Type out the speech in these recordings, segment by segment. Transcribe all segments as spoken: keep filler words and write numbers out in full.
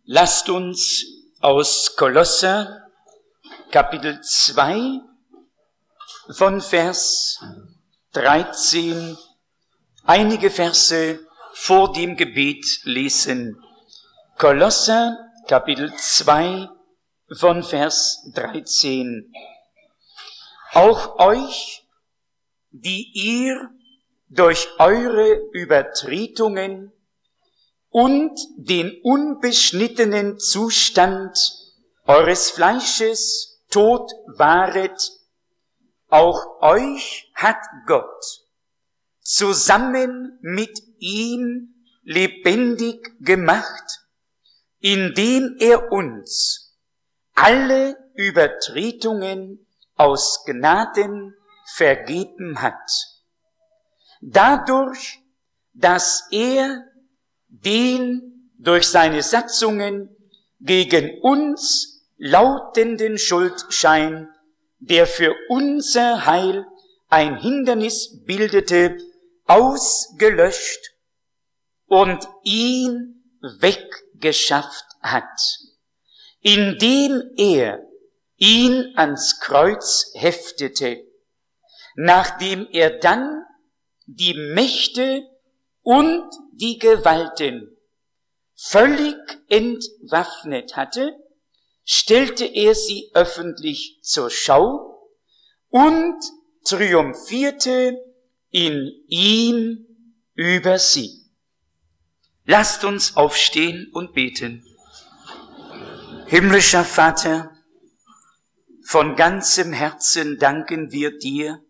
Lasst uns aus Kolosser Kapitel zwei von Vers dreizehn einige Verse vor dem Gebet lesen. Kolosser Kapitel zwei von Vers dreizehn. Auch euch, die ihr durch eure Übertretungen und den unbeschnittenen Zustand eures Fleisches tot waret, auch euch hat Gott zusammen mit ihm lebendig gemacht, indem er uns alle Übertretungen aus Gnaden vergeben hat. Dadurch, dass er den durch seine Satzungen gegen uns lautenden Schuldschein, der für unser Heil ein Hindernis bildete, ausgelöscht und ihn weggeschafft hat, indem er ihn ans Kreuz heftete, nachdem er dann die Mächte und die Gewalten völlig entwaffnet hatte, stellte er sie öffentlich zur Schau und triumphierte in ihm über sie. Lasst uns aufstehen und beten. Himmlischer Vater, von ganzem Herzen danken wir dir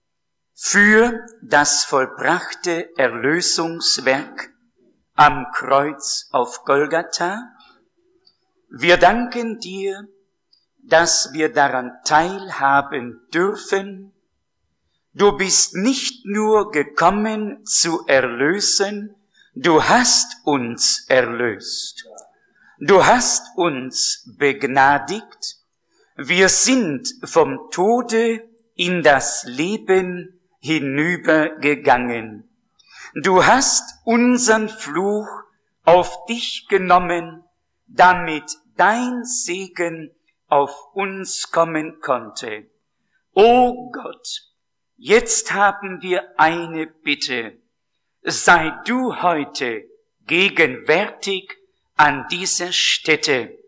für das vollbrachte Erlösungswerk am Kreuz auf Golgatha. Wir danken dir, dass wir daran teilhaben dürfen. Du bist nicht nur gekommen zu erlösen, du hast uns erlöst. Du hast uns begnadigt. Wir sind vom Tode in das Leben hinübergegangen. Du hast unseren Fluch auf dich genommen, damit dein Segen auf uns kommen konnte. O Gott, jetzt haben wir eine Bitte. Sei du heute gegenwärtig an dieser Stätte.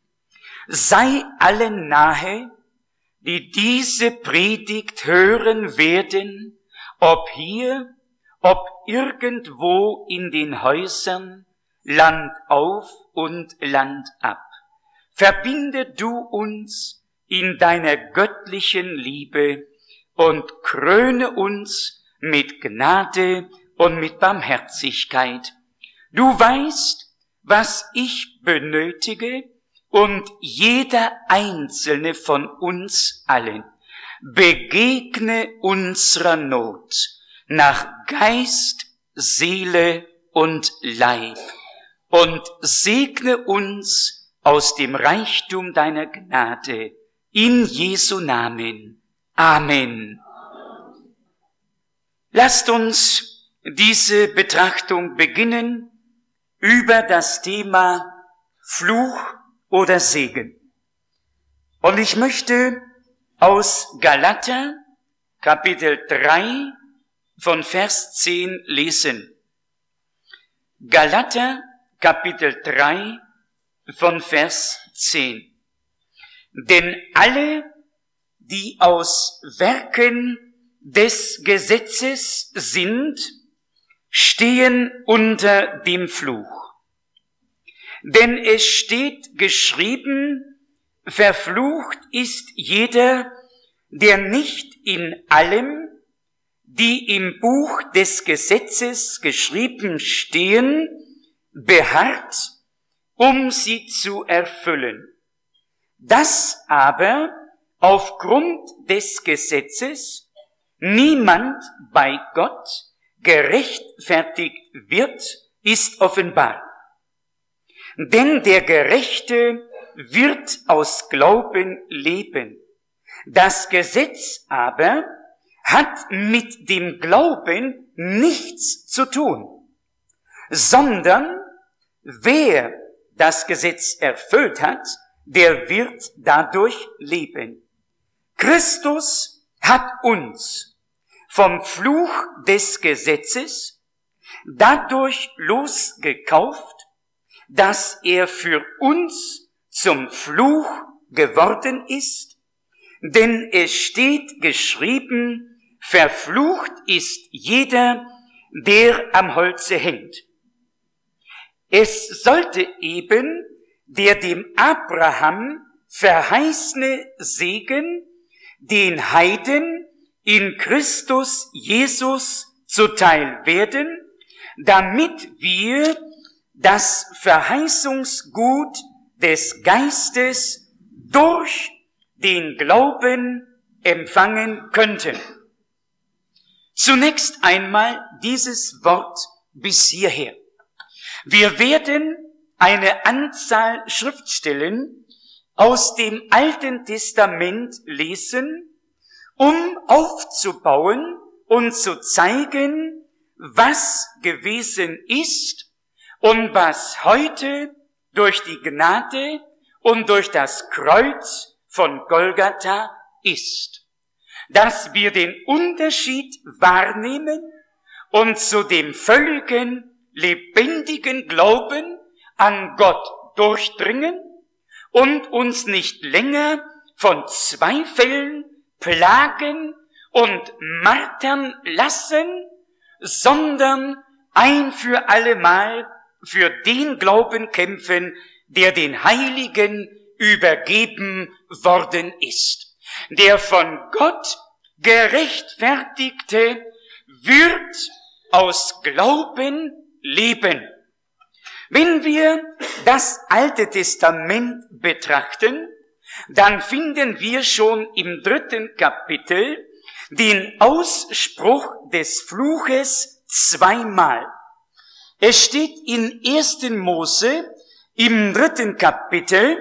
Sei allen nahe, die diese Predigt hören werden, ob hier, ob irgendwo in den Häusern, Land auf und Land ab. Verbinde du uns in deiner göttlichen Liebe und kröne uns mit Gnade und mit Barmherzigkeit. Du weißt, was ich benötige, und jeder einzelne von uns allen begegne unserer Not nach Geist, Seele und Leib und segne uns aus dem Reichtum deiner Gnade. In Jesu Namen. Amen. Lasst uns diese Betrachtung beginnen über das Thema Fluch oder Segen. Und ich möchte aus Galater Kapitel drei von Vers zehn lesen. Galater Kapitel drei von Vers zehn. Denn alle, die aus Werken des Gesetzes sind, stehen unter dem Fluch. Denn es steht geschrieben, verflucht ist jeder, der nicht in allem, die im Buch des Gesetzes geschrieben stehen, beharrt, um sie zu erfüllen. Dass aber aufgrund des Gesetzes niemand bei Gott gerechtfertigt wird, ist offenbar. Denn der Gerechte wird aus Glauben leben. Das Gesetz aber hat mit dem Glauben nichts zu tun, sondern wer das Gesetz erfüllt hat, der wird dadurch leben. Christus hat uns vom Fluch des Gesetzes dadurch losgekauft, dass er für uns zum Fluch geworden ist, denn es steht geschrieben, verflucht ist jeder, der am Holze hängt. Es sollte eben der dem Abraham verheißene Segen den Heiden in Christus Jesus zuteil werden, damit wir das Verheißungsgut des Geistes durch den Glauben empfangen könnten. Zunächst einmal dieses Wort bis hierher. Wir werden eine Anzahl Schriftstellen aus dem Alten Testament lesen, um aufzubauen und zu zeigen, was gewesen ist und was heute durch die Gnade und durch das Kreuz von Golgatha ist. Dass wir den Unterschied wahrnehmen und zu dem völligen, lebendigen Glauben an Gott durchdringen und uns nicht länger von Zweifeln plagen und martern lassen, sondern ein für allemal für den Glauben kämpfen, der den Heiligen übergeben worden ist. Der von Gott Gerechtfertigte wird aus Glauben leben. Wenn wir das Alte Testament betrachten, dann finden wir schon im dritten Kapitel den Ausspruch des Fluches zweimal. Es steht in ersten Mose im dritten Kapitel,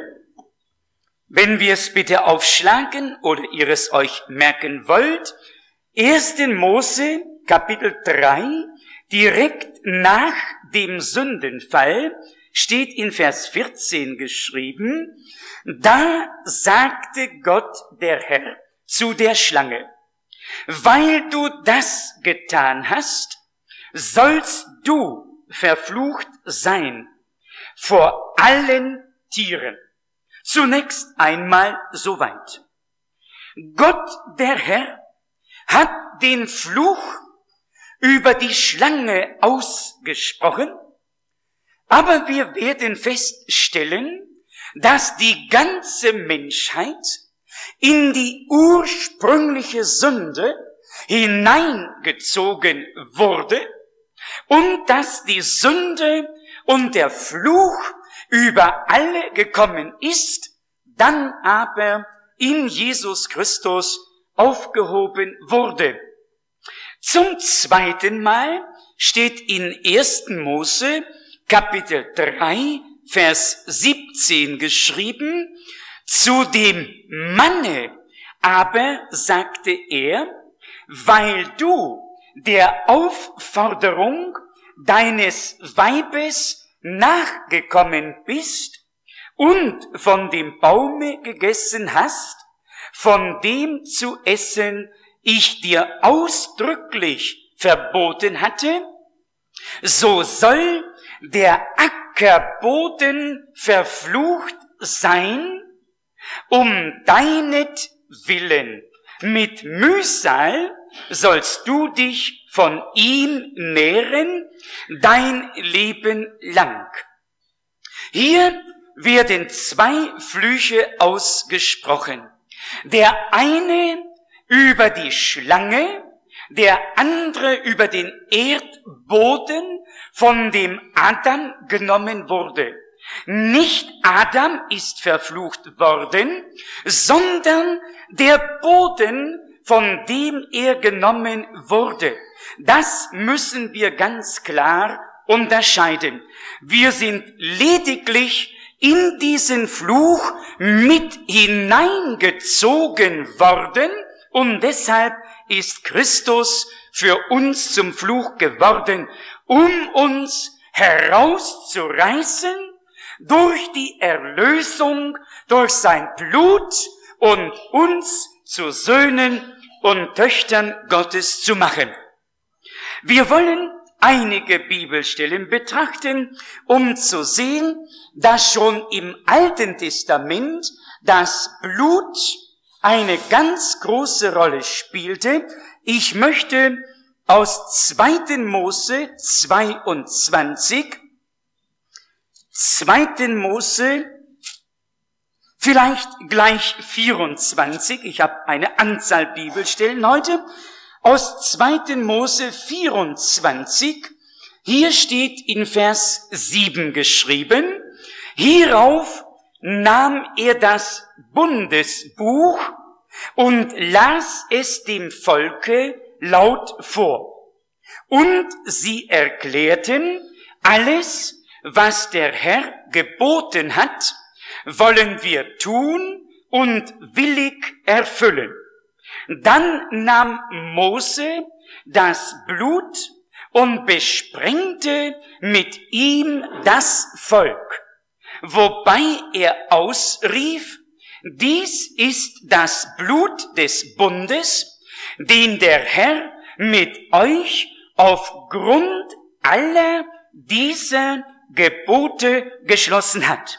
wenn wir es bitte aufschlagen oder ihr es euch merken wollt, ersten Mose Kapitel drei, direkt nach dem Sündenfall, steht in Vers vierzehn geschrieben, da sagte Gott der Herr zu der Schlange, weil du das getan hast, sollst du verflucht sein vor allen Tieren. Zunächst einmal soweit. Gott der Herr hat den Fluch über die Schlange ausgesprochen, aber wir werden feststellen, dass die ganze Menschheit in die ursprüngliche Sünde hineingezogen wurde und dass die Sünde und der Fluch über alle gekommen ist, dann aber in Jesus Christus aufgehoben wurde. Zum zweiten Mal steht in ersten Mose Kapitel drei, Vers siebzehn geschrieben, zu dem Manne aber sagte er, weil du der Aufforderung deines Weibes nachgekommen bist und von dem Baume gegessen hast, von dem zu essen ich dir ausdrücklich verboten hatte, so soll der Ackerboden verflucht sein, um deinetwillen. Mit Mühsal sollst du dich von ihm nähren, dein Leben lang. Hier werden zwei Flüche ausgesprochen. Der eine über die Schlange, der andere über den Erdboden, von dem Adam genommen wurde. Nicht Adam ist verflucht worden, sondern der Boden, von dem er genommen wurde. Das müssen wir ganz klar unterscheiden. Wir sind lediglich in diesen Fluch mit hineingezogen worden und deshalb ist Christus für uns zum Fluch geworden, um uns herauszureißen durch die Erlösung, durch sein Blut und uns zu Söhnen und Töchtern Gottes zu machen. Wir wollen einige Bibelstellen betrachten, um zu sehen, dass schon im Alten Testament das Blut eine ganz große Rolle spielte. Ich möchte aus zweiten Mose zweiundzwanzig, zweiten Mose, vielleicht gleich vierundzwanzig, ich habe eine Anzahl Bibelstellen heute, aus zweiten Mose vierundzwanzig, hier steht in Vers sieben geschrieben, hierauf nahm er das Bundesbuch und las es dem Volke laut vor. Und sie erklärten, alles, was der Herr geboten hat, wollen wir tun und willig erfüllen. Dann nahm Mose das Blut und besprengte mit ihm das Volk, wobei er ausrief, dies ist das Blut des Bundes, den der Herr mit euch aufgrund aller dieser Gebote geschlossen hat.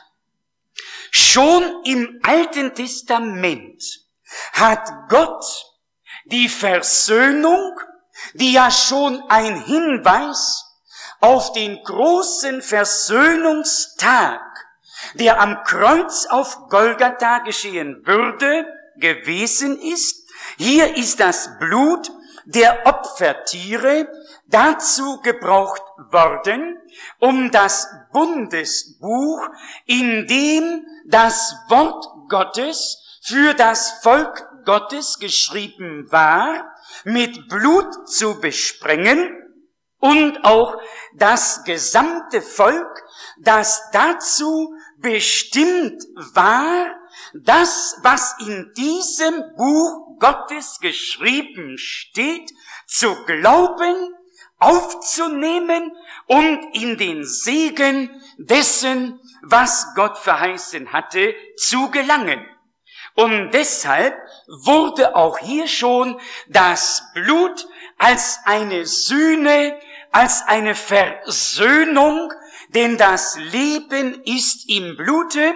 Schon im Alten Testament hat Gott die Versöhnung, die ja schon ein Hinweis auf den großen Versöhnungstag, der am Kreuz auf Golgatha geschehen würde, gewesen ist. Hier ist das Blut der Opfertiere dazu gebraucht worden, um das Bundesbuch, in dem das Wort Gottes für das Volk Gottes geschrieben war, mit Blut zu besprengen und auch das gesamte Volk, das dazu bestimmt war, das, was in diesem Buch Gottes geschrieben steht, zu glauben, aufzunehmen und in den Segen dessen, was Gott verheißen hatte, zu gelangen. Und deshalb wurde auch hier schon das Blut als eine Sühne, als eine Versöhnung, denn das Leben ist im Blute.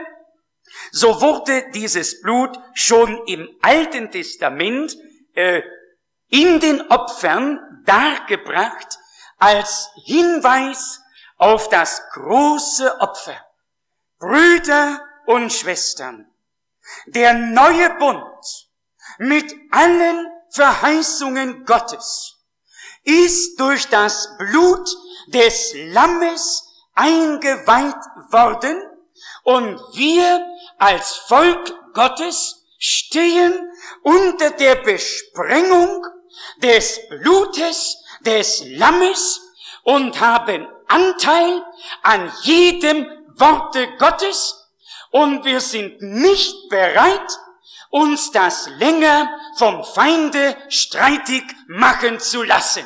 So wurde dieses Blut schon im Alten Testament äh, in den Opfern dargebracht als Hinweis auf das große Opfer. Brüder und Schwestern, der neue Bund mit allen Verheißungen Gottes ist durch das Blut des Lammes eingeweiht worden und wir als Volk Gottes stehen unter der Besprengung des Blutes des Lammes und haben Anteil an jedem Worte Gottes und wir sind nicht bereit, uns das länger vom Feinde streitig machen zu lassen.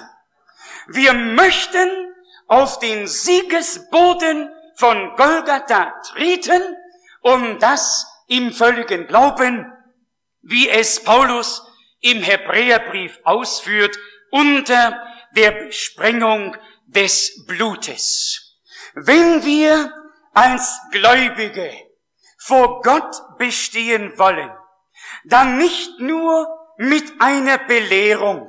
Wir möchten auf den Siegesboden von Golgatha treten, um das im völligen Glauben, wie es Paulus im Hebräerbrief ausführt, unter der Besprengung des Blutes. Wenn wir als Gläubige vor Gott bestehen wollen, dann nicht nur mit einer Belehrung.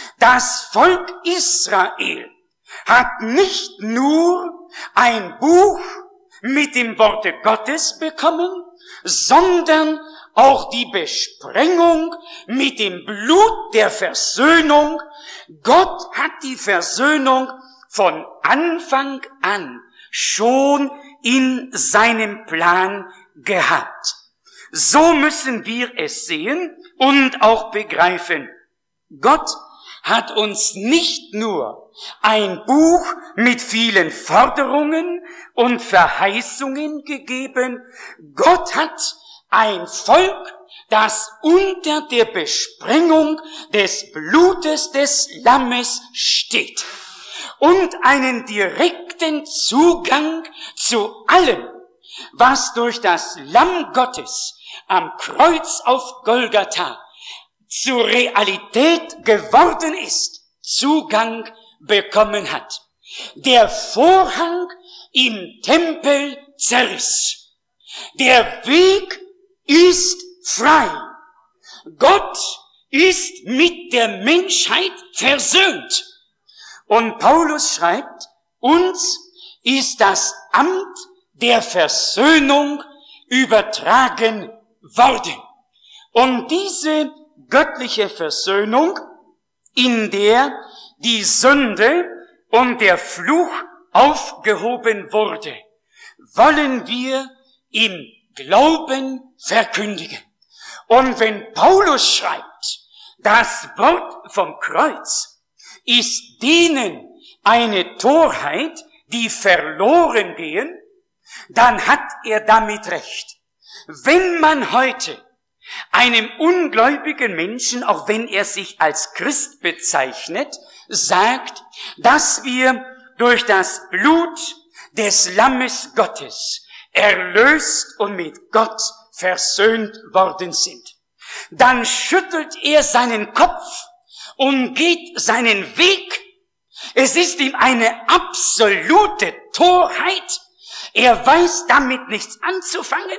Das Volk Israel hat nicht nur ein Buch mit dem Worte Gottes bekommen, sondern auch die Besprengung mit dem Blut der Versöhnung. Gott hat die Versöhnung von Anfang an schon in seinem Plan gehabt. So müssen wir es sehen und auch begreifen. Gott hat uns nicht nur ein Buch mit vielen Forderungen und Verheißungen gegeben, Gott hat ein Volk, das unter der Besprengung des Blutes des Lammes steht und einen direkten Zugang zu allem, was durch das Lamm Gottes am Kreuz auf Golgatha zur Realität geworden ist, Zugang bekommen hat. Der Vorhang im Tempel zerriss. Der Weg ist frei. Gott ist mit der Menschheit versöhnt. Und Paulus schreibt, uns ist das Amt der Versöhnung übertragen worden. Und diese göttliche Versöhnung, in der die Sünde und der Fluch aufgehoben wurde, wollen wir im Glauben verkündigen. Und wenn Paulus schreibt, das Wort vom Kreuz ist denen eine Torheit, die verloren gehen, dann hat er damit recht. Wenn man heute einem ungläubigen Menschen, auch wenn er sich als Christ bezeichnet, sagt, dass wir durch das Blut des Lammes Gottes erlöst und mit Gott versöhnt worden sind, dann schüttelt er seinen Kopf und geht seinen Weg. Es ist ihm eine absolute Torheit. Er weiß damit nichts anzufangen.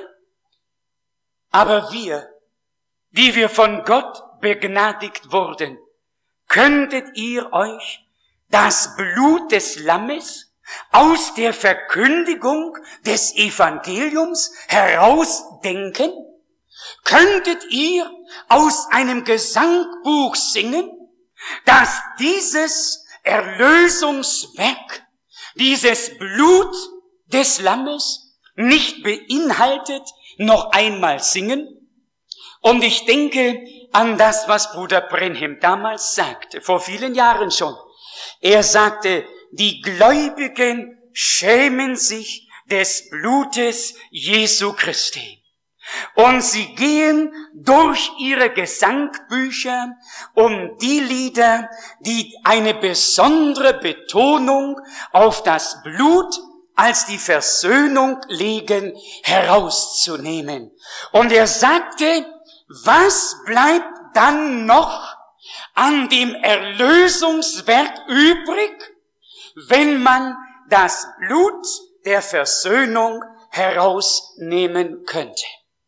Aber wir, die wir von Gott begnadigt wurden, könntet ihr euch das Blut des Lammes aus der Verkündigung des Evangeliums herausdenken? Könntet ihr aus einem Gesangbuch singen, dass dieses Erlösungswerk, dieses Blut des Lammes nicht beinhaltet, noch einmal singen? Und ich denke an das, was Bruder Brenhem damals sagte, vor vielen Jahren schon. Er sagte, die Gläubigen schämen sich des Blutes Jesu Christi. Und sie gehen durch ihre Gesangbücher um die Lieder, die eine besondere Betonung auf das Blut als die Versöhnung legen, herauszunehmen. Und er sagte, was bleibt dann noch an dem Erlösungswerk übrig, wenn man das Blut der Versöhnung herausnehmen könnte?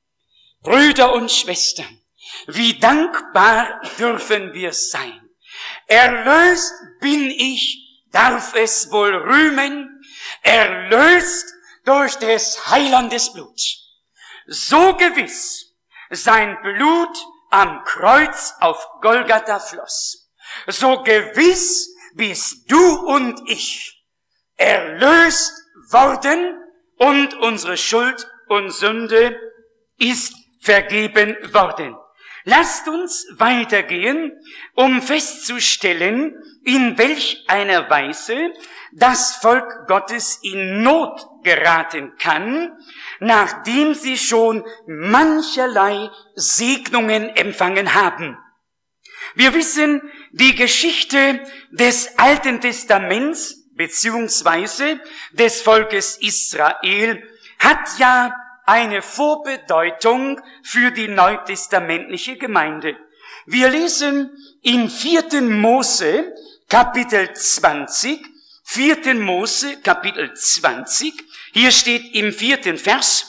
Brüder und Schwestern, wie dankbar dürfen wir sein. Erlöst bin ich, darf es wohl rühmen, erlöst durch des Heilandes Blut. So gewiss sein Blut am Kreuz auf Golgatha floss, so gewiss bist du und ich erlöst worden und unsere Schuld und Sünde ist vergeben worden. Lasst uns weitergehen, um festzustellen, in welch einer Weise das Volk Gottes in Not geraten kann, nachdem sie schon mancherlei Segnungen empfangen haben. Wir wissen, die Geschichte des Alten Testaments beziehungsweise des Volkes Israel hat ja eine Vorbedeutung für die neutestamentliche Gemeinde. Wir lesen in vierten Mose, Kapitel zwanzig, vierten Mose, Kapitel zwanzig, hier steht im vierten Vers,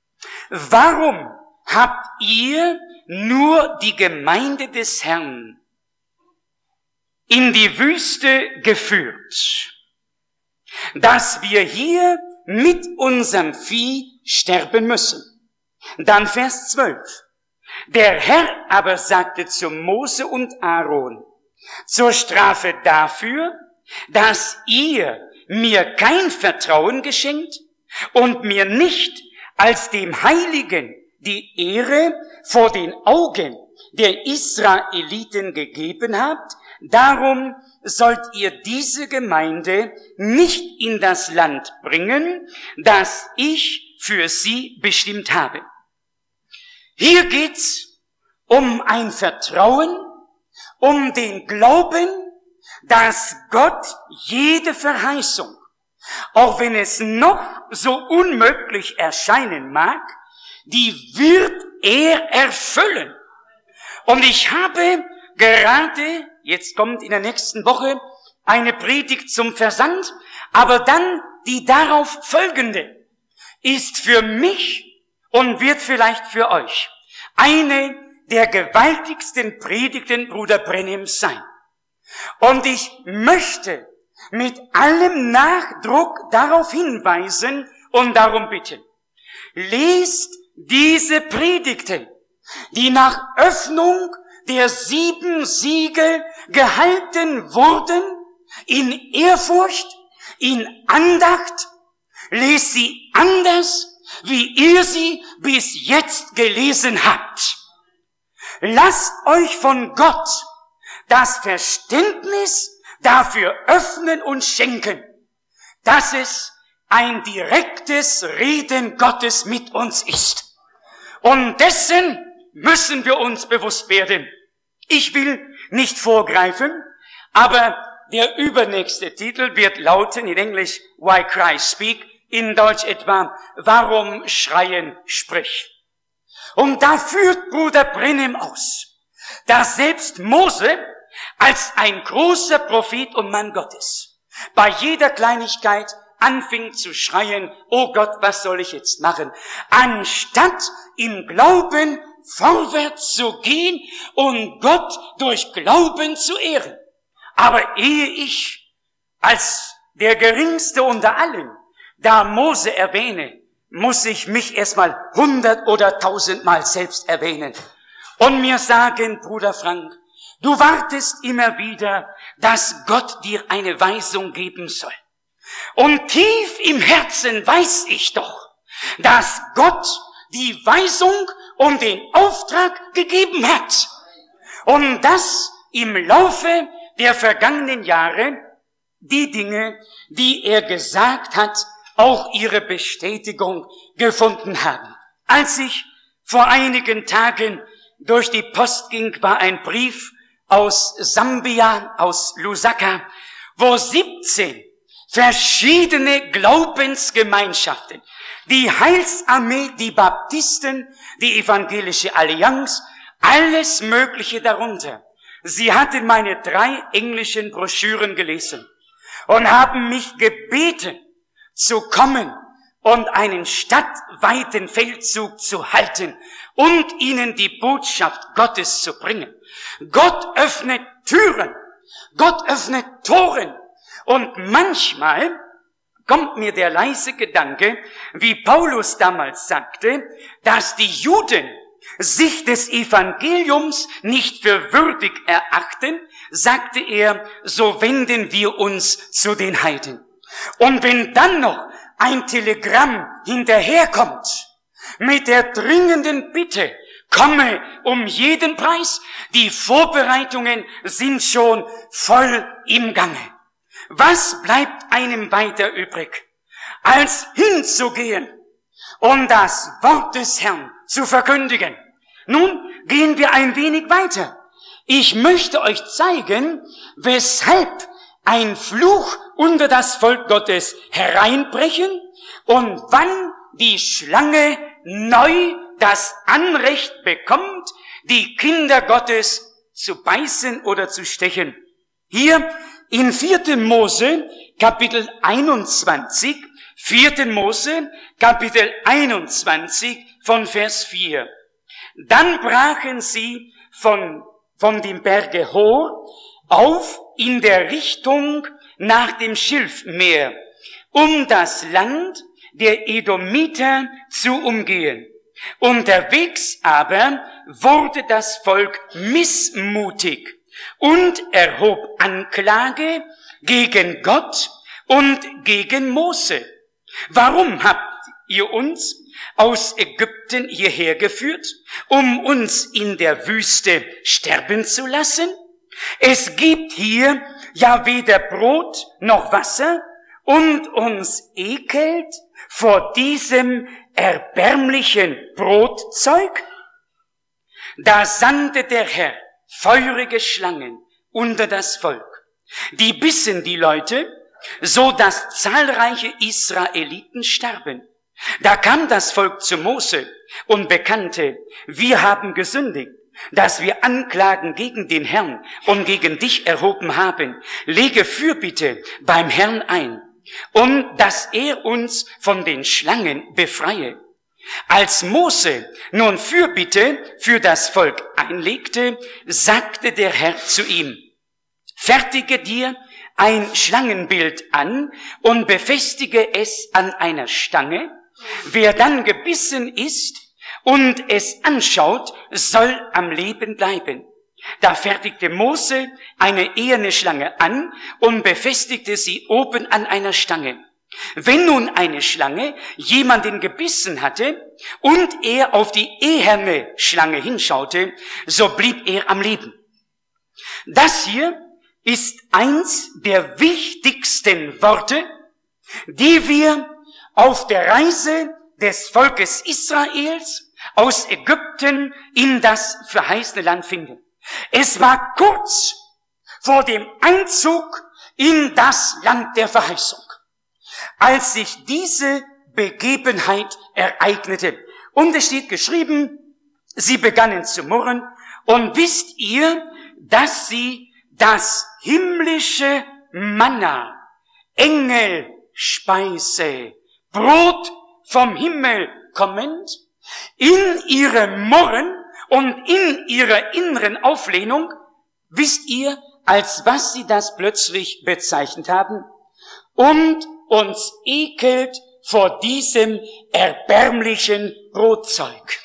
warum habt ihr nur die Gemeinde des Herrn in die Wüste geführt, dass wir hier mit unserem Vieh sterben müssen? Dann Vers zwölf. Der Herr aber sagte zu Mose und Aaron, zur Strafe dafür, dass ihr mir kein Vertrauen geschenkt und mir nicht als dem Heiligen die Ehre vor den Augen der Israeliten gegeben habt, darum sollt ihr diese Gemeinde nicht in das Land bringen, das ich für sie bestimmt habe. Hier geht's um ein Vertrauen, um den Glauben, dass Gott jede Verheißung, auch wenn es noch so unmöglich erscheinen mag, die wird er erfüllen. Und ich habe gerade, jetzt kommt in der nächsten Woche eine Predigt zum Versand, aber dann die darauf folgende ist für mich und wird vielleicht für euch eine der gewaltigsten Predigten Bruder Branhams sein. Und ich möchte mit allem Nachdruck darauf hinweisen und darum bitten. Lest diese Predigten, die nach Öffnung der sieben Siegel gehalten wurden, in Ehrfurcht, in Andacht, lest sie anders, wie ihr sie bis jetzt gelesen habt. Lasst euch von Gott das Verständnis dafür öffnen und schenken, dass es ein direktes Reden Gottes mit uns ist. Und dessen müssen wir uns bewusst werden. Ich will nicht vorgreifen, aber der übernächste Titel wird lauten, in Englisch, Why Christ Speak, in Deutsch etwa, Warum Schreien sprich. Und da führt Bruder Branham aus, dass selbst Mose als ein großer Prophet und Mann Gottes bei jeder Kleinigkeit anfing zu schreien, oh Gott, was soll ich jetzt machen? Anstatt im Glauben vorwärts zu gehen und Gott durch Glauben zu ehren. Aber ehe ich als der Geringste unter allen da Mose erwähne, muss ich mich erstmal hundert oder tausendmal selbst erwähnen und mir sagen, Bruder Frank, du wartest immer wieder, dass Gott dir eine Weisung geben soll. Und tief im Herzen weiß ich doch, dass Gott die Weisung und den Auftrag gegeben hat. Und dass im Laufe der vergangenen Jahre die Dinge, die er gesagt hat, auch ihre Bestätigung gefunden haben. Als ich vor einigen Tagen durch die Post ging, war ein Brief aus Sambia, aus Lusaka, wo siebzehn verschiedene Glaubensgemeinschaften, die Heilsarmee, die Baptisten, die Evangelische Allianz, alles Mögliche darunter. Sie hatten meine drei englischen Broschüren gelesen und haben mich gebeten, zu kommen und einen stadtweiten Feldzug zu halten und ihnen die Botschaft Gottes zu bringen. Gott öffnet Türen, Gott öffnet Toren und manchmal kommt mir der leise Gedanke, wie Paulus damals sagte, dass die Juden sich des Evangeliums nicht für würdig erachten, sagte er, so wenden wir uns zu den Heiden. Und wenn dann noch ein Telegramm hinterherkommt mit der dringenden Bitte, komme um jeden Preis, die Vorbereitungen sind schon voll im Gange. Was bleibt einem weiter übrig, als hinzugehen und das Wort des Herrn zu verkündigen? Nun gehen wir ein wenig weiter. Ich möchte euch zeigen, weshalb ein Fluch unter das Volk Gottes hereinbrechen und wann die Schlange neu das Anrecht bekommt, die Kinder Gottes zu beißen oder zu stechen. Hier in vierten Mose, Kapitel einundzwanzig, vierten Mose, Kapitel einundzwanzig von Vers vier. Dann brachen sie von, von dem Berge Hor auf in der Richtung nach dem Schilfmeer, um das Land der Edomiter zu umgehen. Unterwegs aber wurde das Volk missmutig und erhob Anklage gegen Gott und gegen Mose. Warum habt ihr uns aus Ägypten hierher geführt, um uns in der Wüste sterben zu lassen? Es gibt hier ja weder Brot noch Wasser und uns ekelt vor diesem erbärmlichen Brotzeug. Da sandte der Herr feurige Schlangen unter das Volk. Die bissen die Leute so dass zahlreiche Israeliten starben. Da kam das Volk zu Mose und bekannte, wir haben gesündigt, dass wir Anklagen gegen den Herrn und gegen dich erhoben haben. Lege Fürbitte beim Herrn ein, und dass er uns von den Schlangen befreie. Als Mose nun Fürbitte für das Volk einlegte, sagte der Herr zu ihm, fertige dir ein Schlangenbild an und befestige es an einer Stange. Wer dann gebissen ist und es anschaut, soll am Leben bleiben. Da fertigte Mose eine eherne Schlange an und befestigte sie oben an einer Stange. Wenn nun eine Schlange jemanden gebissen hatte und er auf die eherne Schlange hinschaute, so blieb er am Leben. Das hier ist eins der wichtigsten Worte, die wir auf der Reise des Volkes Israels aus Ägypten in das verheißene Land finden. Es war kurz vor dem Einzug in das Land der Verheißung, als sich diese Begebenheit ereignete. Und es steht geschrieben, sie begannen zu murren, und wisst ihr, dass sie das himmlische Manna, Engelspeise, Brot vom Himmel kommend, in ihrem Murren und in ihrer inneren Auflehnung, wisst ihr, als was sie das plötzlich bezeichnet haben? Und uns ekelt vor diesem erbärmlichen Brotzeug.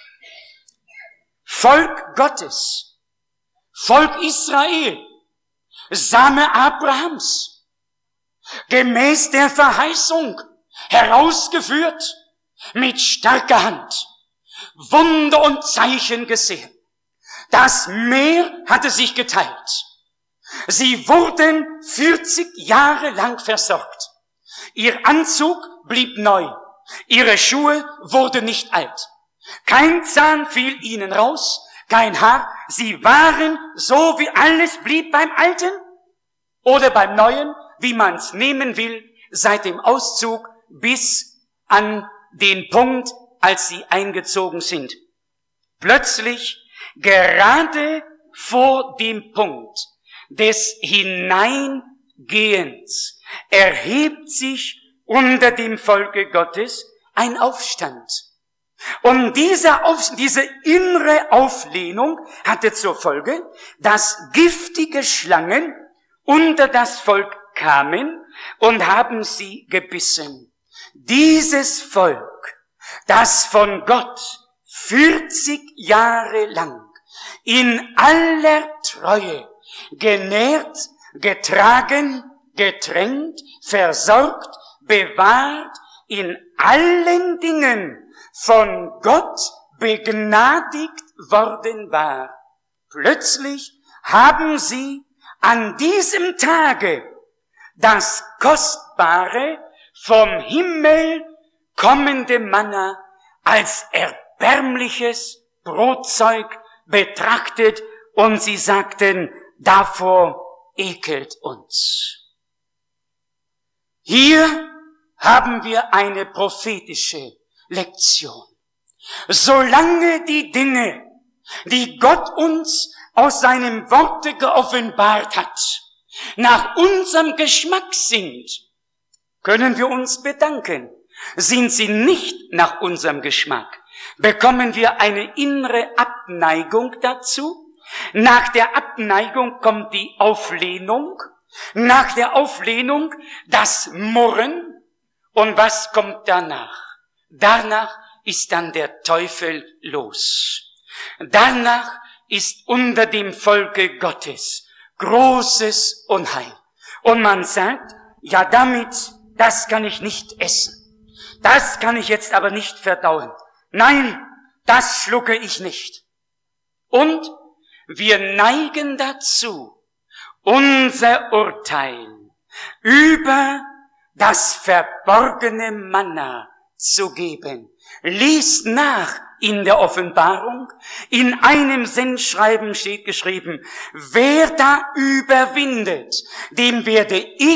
Volk Gottes, Volk Israel, Same Abrahams, gemäß der Verheißung, herausgeführt, mit starker Hand, Wunder und Zeichen gesehen. Das Meer hatte sich geteilt. Sie wurden vierzig Jahre lang versorgt. Ihr Anzug blieb neu. Ihre Schuhe wurden nicht alt. Kein Zahn fiel ihnen raus, kein Haar. Sie waren so, wie alles blieb beim Alten oder beim Neuen, wie man's nehmen will, seit dem Auszug bis an den Punkt, als sie eingezogen sind. Plötzlich, gerade vor dem Punkt des Hineingehens, erhebt sich unter dem Volke Gottes ein Aufstand. Und dieser Auf, diese innere Auflehnung hatte zur Folge, dass giftige Schlangen unter das Volk kamen und haben sie gebissen. Dieses Volk, das von Gott vierzig Jahre lang in aller Treue genährt, getragen, getränkt, versorgt, bewahrt, in allen Dingen von Gott begnadigt worden war. Plötzlich haben sie an diesem Tage das kostbare, vom Himmel kommende Manna als erbärmliches Brotzeug betrachtet, und sie sagten, davor ekelt uns. Hier haben wir eine prophetische Lektion. Solange die Dinge, die Gott uns aus seinem Worte geoffenbart hat, nach unserem Geschmack sind, können wir uns bedanken. Sind sie nicht nach unserem Geschmack, bekommen wir eine innere Abneigung dazu. Nach der Abneigung kommt die Auflehnung, nach der Auflehnung das Murren. Und was kommt danach? Danach ist dann der Teufel los. Danach ist unter dem Volke Gottes großes Unheil. Und man sagt, ja, damit, das kann ich nicht essen. Das kann ich jetzt aber nicht verdauen. Nein, das schlucke ich nicht. Und wir neigen dazu, unser Urteil über das verborgene Manna zu geben. Lies nach in der Offenbarung. In einem Sendschreiben steht geschrieben, wer da überwindet, dem werde ich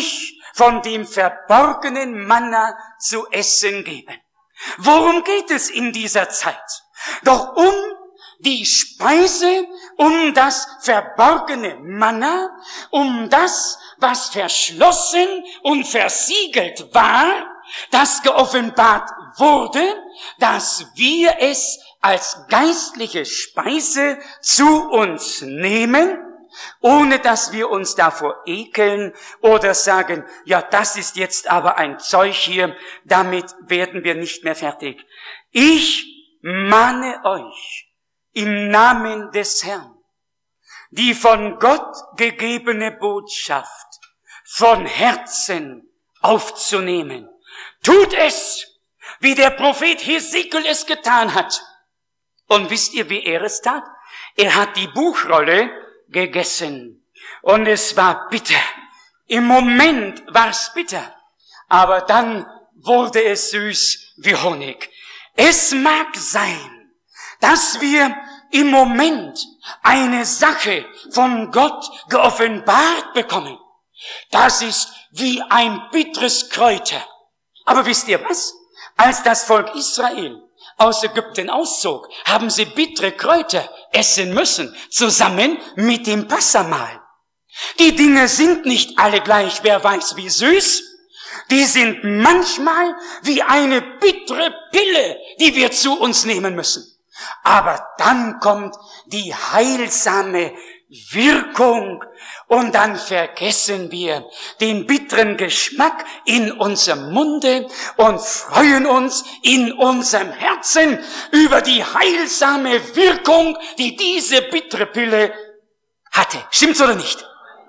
von dem verborgenen Manna zu essen geben. Worum geht es in dieser Zeit? Doch um die Speise, um das verborgene Manna, um das, was verschlossen und versiegelt war, das geoffenbart wurde, dass wir es als geistliche Speise zu uns nehmen, ohne dass wir uns davor ekeln oder sagen, ja, das ist jetzt aber ein Zeug hier, damit werden wir nicht mehr fertig. Ich mahne euch im Namen des Herrn, die von Gott gegebene Botschaft von Herzen aufzunehmen. Tut es, wie der Prophet Hesekiel es getan hat. Und wisst ihr, wie er es tat? Er hat die Buchrolle gegessen. Und es war bitter. Im Moment war es bitter. Aber dann wurde es süß wie Honig. Es mag sein, dass wir im Moment eine Sache von Gott geoffenbart bekommen. Das ist wie ein bitteres Kräuter. Aber wisst ihr was? Als das Volk Israel aus Ägypten auszog, haben sie bittere Kräuter essen müssen, zusammen mit dem Passamahl. Die Dinge sind nicht alle gleich, wer weiß wie süß. Die sind manchmal wie eine bittere Pille, die wir zu uns nehmen müssen. Aber dann kommt die heilsame Wirkung und dann vergessen wir den bitteren Geschmack in unserem Munde und freuen uns in unserem Herzen über die heilsame Wirkung, die diese bittere Pille hatte. Stimmt's oder nicht?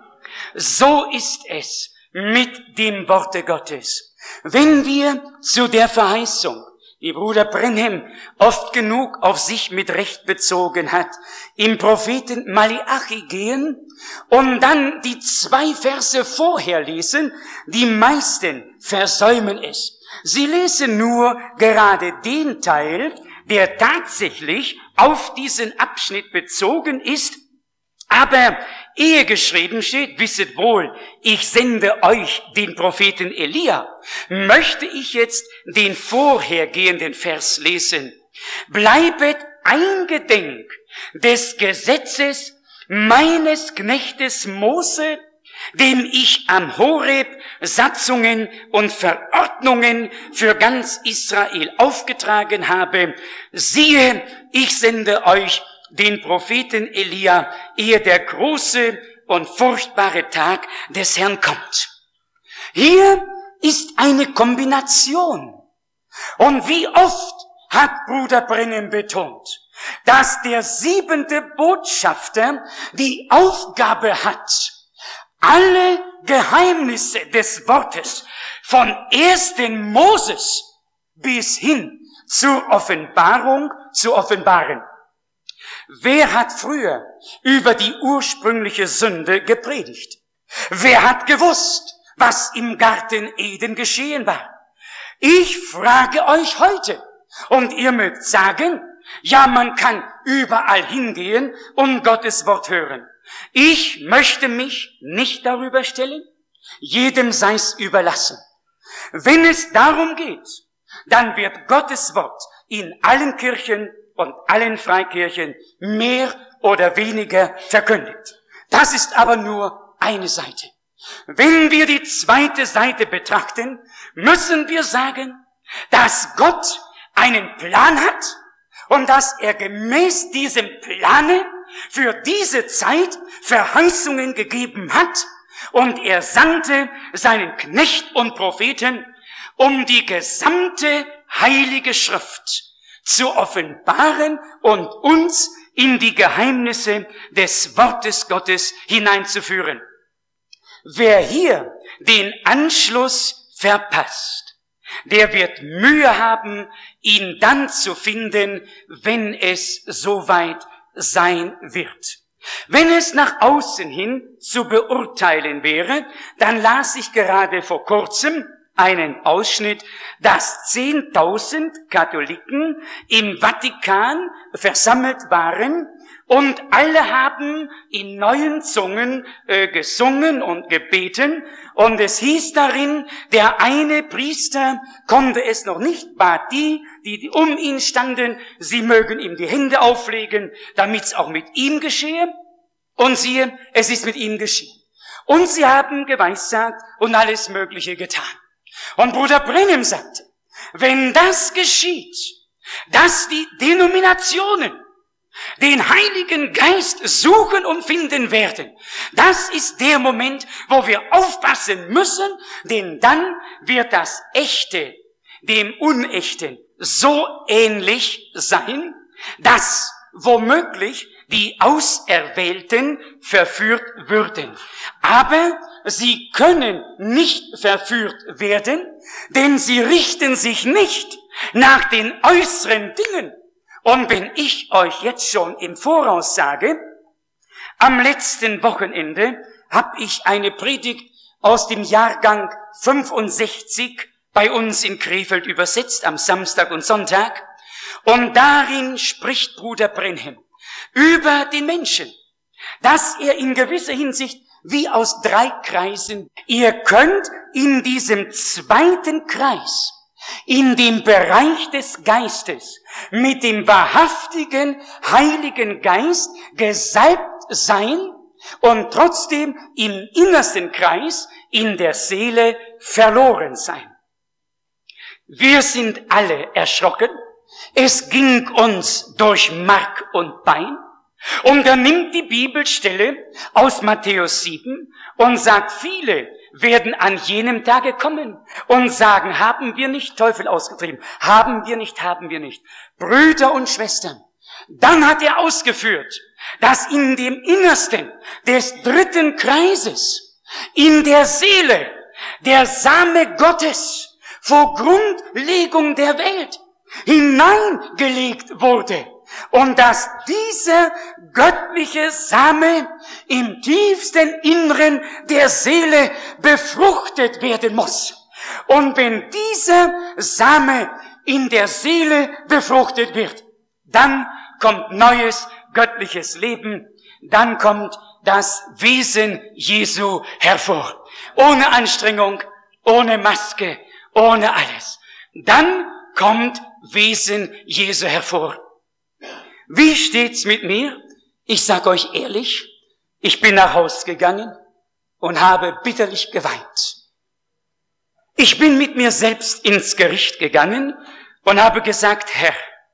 So ist es mit dem Worte Gottes. Wenn wir zu der Verheißung, die Bruder Branham oft genug auf sich mit Recht bezogen hat, im Propheten Malachi gehen und dann die zwei Verse vorher lesen, die meisten versäumen es. Sie lesen nur gerade den Teil, der tatsächlich auf diesen Abschnitt bezogen ist, aber ehe geschrieben steht, wisset wohl, ich sende euch den Propheten Elia, möchte ich jetzt den vorhergehenden Vers lesen. Bleibet eingedenk des Gesetzes meines Knechtes Mose, dem ich am Horeb Satzungen und Verordnungen für ganz Israel aufgetragen habe. Siehe, ich sende euch den Propheten Elia, ehe der große und furchtbare Tag des Herrn kommt. Hier ist eine Kombination. Und wie oft hat Bruder Branham betont, dass der siebente Botschafter die Aufgabe hat, alle Geheimnisse des Wortes von ersten Moses bis hin zur Offenbarung zu offenbaren. Wer hat früher über die ursprüngliche Sünde gepredigt? Wer hat gewusst, was im Garten Eden geschehen war? Ich frage euch heute, und ihr mögt sagen, ja, man kann überall hingehen und Gottes Wort hören. Ich möchte mich nicht darüber stellen, jedem sei's überlassen. Wenn es darum geht, dann wird Gottes Wort in allen Kirchen und allen Freikirchen mehr oder weniger verkündigt. Das ist aber nur eine Seite. Wenn wir die zweite Seite betrachten, müssen wir sagen, dass Gott einen Plan hat und dass er gemäß diesem Plane für diese Zeit Verheißungen gegeben hat und er sandte seinen Knecht und Propheten, um die gesamte Heilige Schrift zu offenbaren und uns in die Geheimnisse des Wortes Gottes hineinzuführen. Wer hier den Anschluss verpasst, der wird Mühe haben, ihn dann zu finden, wenn es soweit sein wird. Wenn es nach außen hin zu beurteilen wäre, dann las ich gerade vor kurzem einen Ausschnitt, dass zehntausend Katholiken im Vatikan versammelt waren und alle haben in neuen Zungen äh, gesungen und gebeten Und es hieß darin, der eine Priester konnte es noch nicht, bat die, die um ihn standen, sie mögen ihm die Hände auflegen, damit es auch mit ihm geschehe. Und siehe, es ist mit ihm geschehen. Und sie haben geweissagt und alles Mögliche getan. Und Bruder Branham sagte, wenn das geschieht, dass die Denominationen den Heiligen Geist suchen und finden werden, das ist der Moment, wo wir aufpassen müssen, denn dann wird das Echte dem Unechten so ähnlich sein, dass womöglich die Auserwählten verführt würden. Aber sie können nicht verführt werden, denn sie richten sich nicht nach den äußeren Dingen. Und wenn ich euch jetzt schon im Voraus sage, am letzten Wochenende habe ich eine Predigt aus dem Jahrgang fünfundsechzig bei uns in Krefeld übersetzt, am Samstag und Sonntag. Und darin spricht Bruder Branham über den Menschen, dass er in gewisser Hinsicht wie aus drei Kreisen, ihr könnt in diesem zweiten Kreis, in dem Bereich des Geistes, mit dem wahrhaftigen Heiligen Geist gesalbt sein und trotzdem im innersten Kreis, in der Seele verloren sein. Wir sind alle erschrocken. Es ging uns durch Mark und Bein. Und er nimmt die Bibelstelle aus Matthäus sieben und sagt, viele werden an jenem Tage kommen und sagen, haben wir nicht, Teufel ausgetrieben, haben wir nicht, haben wir nicht. Brüder und Schwestern, dann hat er ausgeführt, dass in dem Innersten des dritten Kreises, in der Seele, der Same Gottes vor Grundlegung der Welt hineingelegt wurde. Und dass dieser göttliche Same im tiefsten Inneren der Seele befruchtet werden muss. Und wenn dieser Same in der Seele befruchtet wird, dann kommt neues göttliches Leben, dann kommt das Wesen Jesu hervor. Ohne Anstrengung, ohne Maske, ohne alles. Dann kommt Wesen Jesu hervor. Wie steht's mit mir? Ich sag euch ehrlich, ich bin nach Haus gegangen und habe bitterlich geweint. Ich bin mit mir selbst ins Gericht gegangen und habe gesagt, Herr,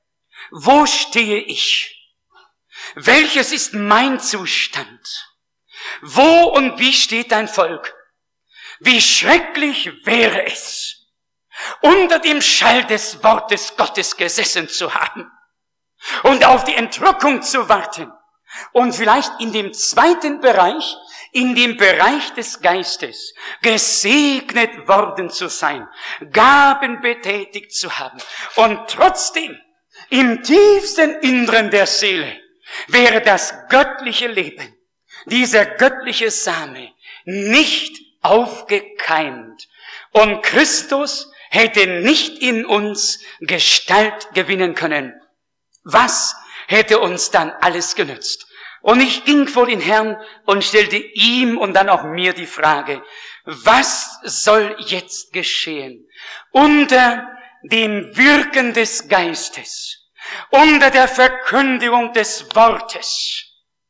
wo stehe ich? Welches ist mein Zustand? Wo und wie steht dein Volk? Wie schrecklich wäre es, unter dem Schall des Wortes Gottes gesessen zu haben und auf die Entrückung zu warten und vielleicht in dem zweiten Bereich, in dem Bereich des Geistes, gesegnet worden zu sein, Gaben betätigt zu haben und trotzdem im tiefsten Inneren der Seele wäre das göttliche Leben, dieser göttliche Same nicht aufgekeimt und Christus hätte nicht in uns Gestalt gewinnen können. Was hätte uns dann alles genützt? Und ich ging vor den Herrn und stellte ihm und dann auch mir die Frage, was soll jetzt geschehen? Unter dem Wirken des Geistes, unter der Verkündigung des Wortes,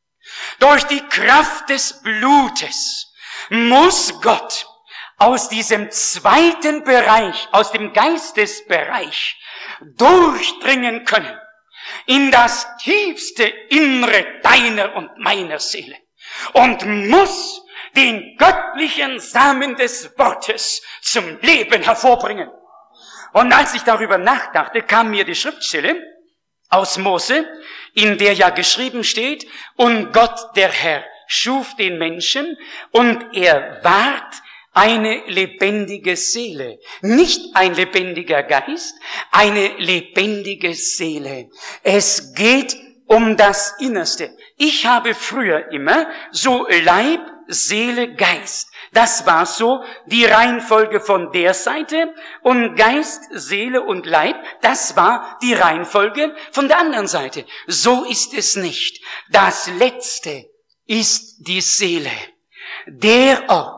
durch die Kraft des Blutes, muss Gott aus diesem zweiten Bereich, aus dem Geistesbereich, durchdringen können in das tiefste Innere deiner und meiner Seele und muss den göttlichen Samen des Wortes zum Leben hervorbringen. Und als ich darüber nachdachte, kam mir die Schriftstelle aus Mose, in der ja geschrieben steht, und Gott, der Herr, schuf den Menschen und er ward eine lebendige Seele. Nicht ein lebendiger Geist, eine lebendige Seele. Es geht um das Innerste. Ich habe früher immer so Leib, Seele, Geist. Das war so die Reihenfolge von der Seite und Geist, Seele und Leib, das war die Reihenfolge von der anderen Seite. So ist es nicht. Das Letzte ist die Seele. Der Ort,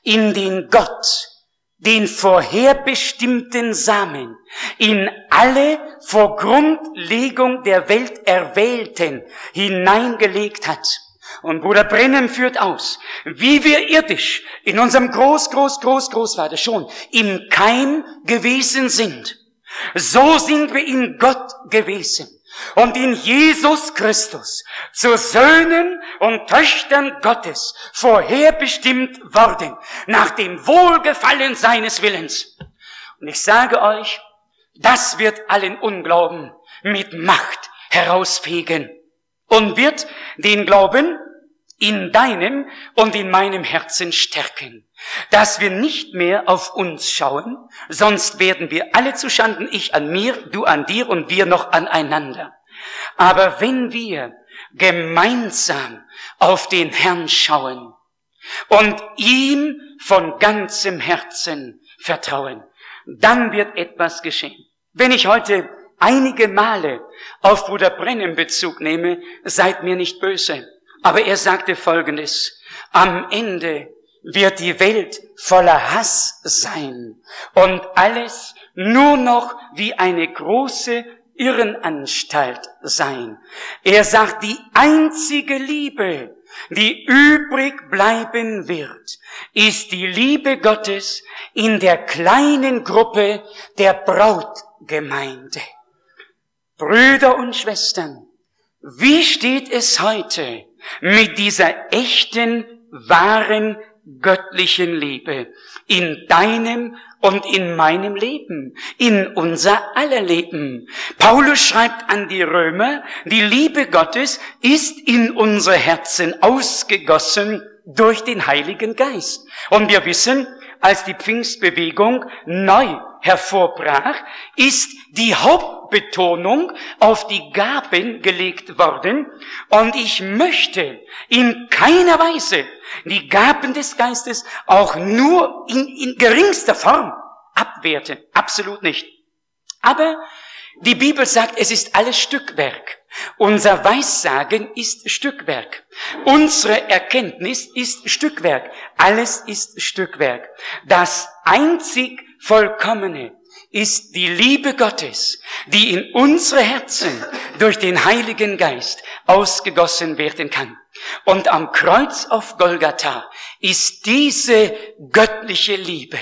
in den Gott den vorherbestimmten Samen in alle vor Grundlegung der Welt Erwählten hineingelegt hat. Und Bruder Brennan führt aus, wie wir irdisch in unserem Groß, Groß, Groß, Großvater schon im Keim gewesen sind. So sind wir in Gott gewesen und in Jesus Christus zu Söhnen und Töchtern Gottes vorherbestimmt worden, nach dem Wohlgefallen seines Willens. Und ich sage euch, das wird allen Unglauben mit Macht herausfegen und wird den Glauben in deinem und in meinem Herzen stärken, dass wir nicht mehr auf uns schauen, sonst werden wir alle zuschanden, ich an mir, du an dir und wir noch aneinander. Aber wenn wir gemeinsam auf den Herrn schauen und ihm von ganzem Herzen vertrauen, dann wird etwas geschehen. Wenn ich heute einige Male auf Bruder Brennan Bezug nehme, seid mir nicht böse. Aber er sagte Folgendes: Am Ende wird die Welt voller Hass sein und alles nur noch wie eine große Irrenanstalt sein. Er sagt, die einzige Liebe, die übrig bleiben wird, ist die Liebe Gottes in der kleinen Gruppe der Brautgemeinde. Brüder und Schwestern, wie steht es heute mit dieser echten, wahren, göttlichen Liebe in deinem und in meinem Leben, in unser aller Leben? Paulus schreibt an die Römer, die Liebe Gottes ist in unsere Herzen ausgegossen durch den Heiligen Geist. Und wir wissen, als die Pfingstbewegung neu hervorbrach, ist die Hauptbetonung auf die Gaben gelegt worden. Und ich möchte in keiner Weise die Gaben des Geistes auch nur in, in geringster Form abwerten. Absolut nicht. Aber die Bibel sagt, es ist alles Stückwerk. Unser Weissagen ist Stückwerk. Unsere Erkenntnis ist Stückwerk. Alles ist Stückwerk. Das einzig Vollkommene ist die Liebe Gottes, die in unsere Herzen durch den Heiligen Geist ausgegossen werden kann. Und am Kreuz auf Golgatha ist diese göttliche Liebe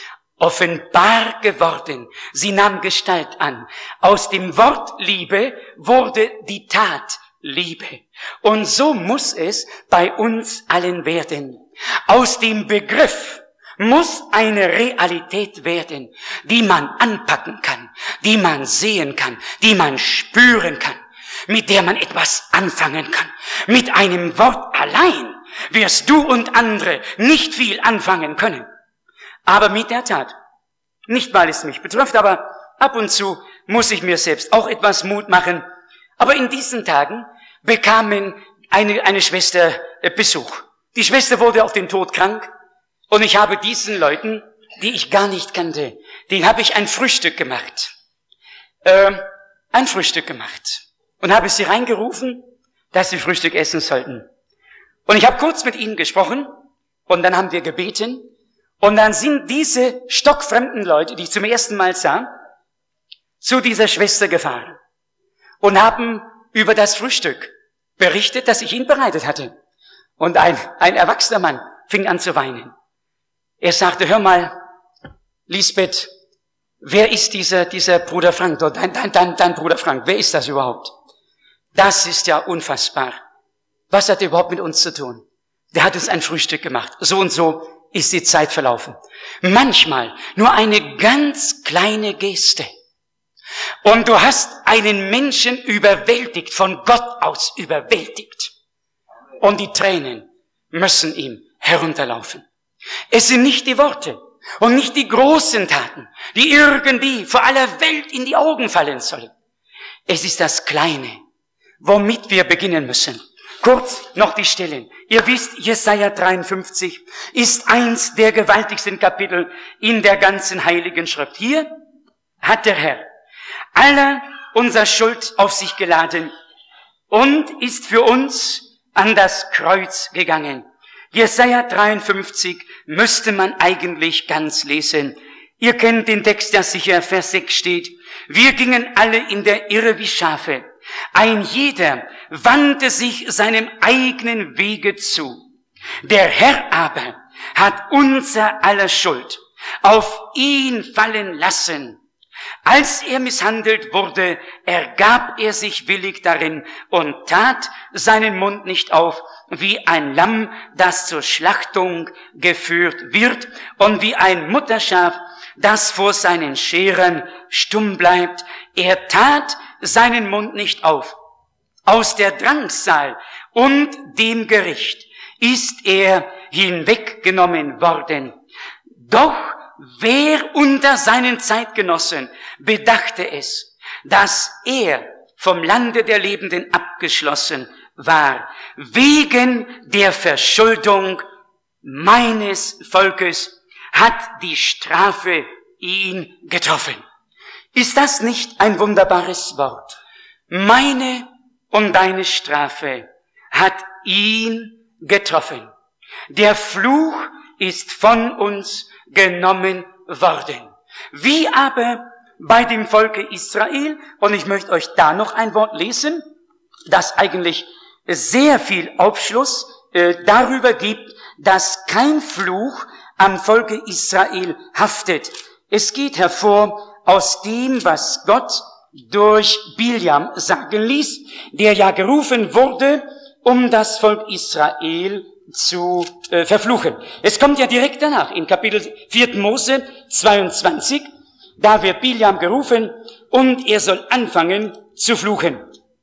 offenbar geworden. Sie nahm Gestalt an. Aus dem Wort Liebe wurde die Tat Liebe. Und so muss es bei uns allen werden. Aus dem Begriff muss eine Realität werden, die man anpacken kann, die man sehen kann, die man spüren kann, mit der man etwas anfangen kann. Mit einem Wort allein wirst du und andere nicht viel anfangen können. Aber mit der Tat, nicht weil es mich betrifft, aber ab und zu muss ich mir selbst auch etwas Mut machen. Aber in diesen Tagen bekamen eine, eine Schwester Besuch. Die Schwester wurde auf den Tod krank und ich habe diesen Leuten, die ich gar nicht kannte, denen habe ich ein Frühstück gemacht. Äh, ein Frühstück gemacht. Und habe sie reingerufen, dass sie Frühstück essen sollten. Und ich habe kurz mit ihnen gesprochen und dann haben wir gebeten. Und dann sind diese stockfremden Leute, die ich zum ersten Mal sah, zu dieser Schwester gefahren und haben über das Frühstück berichtet, das ich ihnen bereitet hatte. Und ein, ein erwachsener Mann fing an zu weinen. Er sagte, hör mal, Lisbeth, wer ist dieser, dieser Bruder Frank dort? Dein, dein, dein, dein Bruder Frank, wer ist das überhaupt? Das ist ja unfassbar. Was hat er überhaupt mit uns zu tun? Der hat uns ein Frühstück gemacht. So und so ist die Zeit verlaufen. Manchmal nur eine ganz kleine Geste. Und du hast einen Menschen überwältigt, von Gott aus überwältigt. Und die Tränen müssen ihm herunterlaufen. Es sind nicht die Worte und nicht die großen Taten, die irgendwie vor aller Welt in die Augen fallen sollen. Es ist das Kleine, womit wir beginnen müssen. Kurz noch die Stellen. Ihr wisst, Jesaja dreiundfünfzig ist eins der gewaltigsten Kapitel in der ganzen Heiligen Schrift. Hier hat der Herr aller unser Schuld auf sich geladen und ist für uns an das Kreuz gegangen. Jesaja dreiundfünfzig müsste man eigentlich ganz lesen. Ihr kennt den Text, der sicher, Vers sechs steht. Wir gingen alle in der Irre wie Schafe. Ein jeder wandte sich seinem eigenen Wege zu. Der Herr aber hat unser aller Schuld auf ihn fallen lassen. Als er misshandelt wurde, ergab er sich willig darin und tat seinen Mund nicht auf, wie ein Lamm, das zur Schlachtung geführt wird, und wie ein Mutterschaf, das vor seinen Scherern stumm bleibt. Er tat seinen Mund nicht auf. Aus der Drangsal und dem Gericht ist er hinweggenommen worden. Doch wer unter seinen Zeitgenossen bedachte es, dass er vom Lande der Lebenden abgeschlossen war, wegen der Verschuldung meines Volkes hat die Strafe ihn getroffen. Ist das nicht ein wunderbares Wort? Meine und deine Strafe hat ihn getroffen. Der Fluch ist von uns genommen worden. Wie aber bei dem Volke Israel, und ich möchte euch da noch ein Wort lesen, das eigentlich sehr viel Aufschluss äh, darüber gibt, dass kein Fluch am Volke Israel haftet. Es geht hervor aus dem, was Gott durch Biljam sagen ließ, der ja gerufen wurde, um das Volk Israel zu äh, verfluchen. Es kommt ja direkt danach, in Kapitel vier. Mose zweiundzwanzig, da wird Biljam gerufen und er soll anfangen zu fluchen.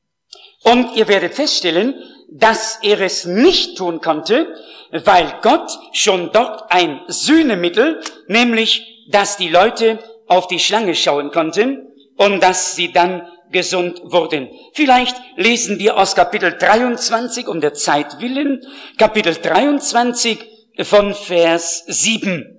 Und ihr werdet feststellen, dass er es nicht tun konnte, weil Gott schon dort ein Sühnemittel, nämlich, dass die Leute auf die Schlange schauen konnten und dass sie dann gesund wurden. Vielleicht lesen wir aus Kapitel dreiundzwanzig, um der Zeit willen, Kapitel dreiundzwanzig von Vers sieben.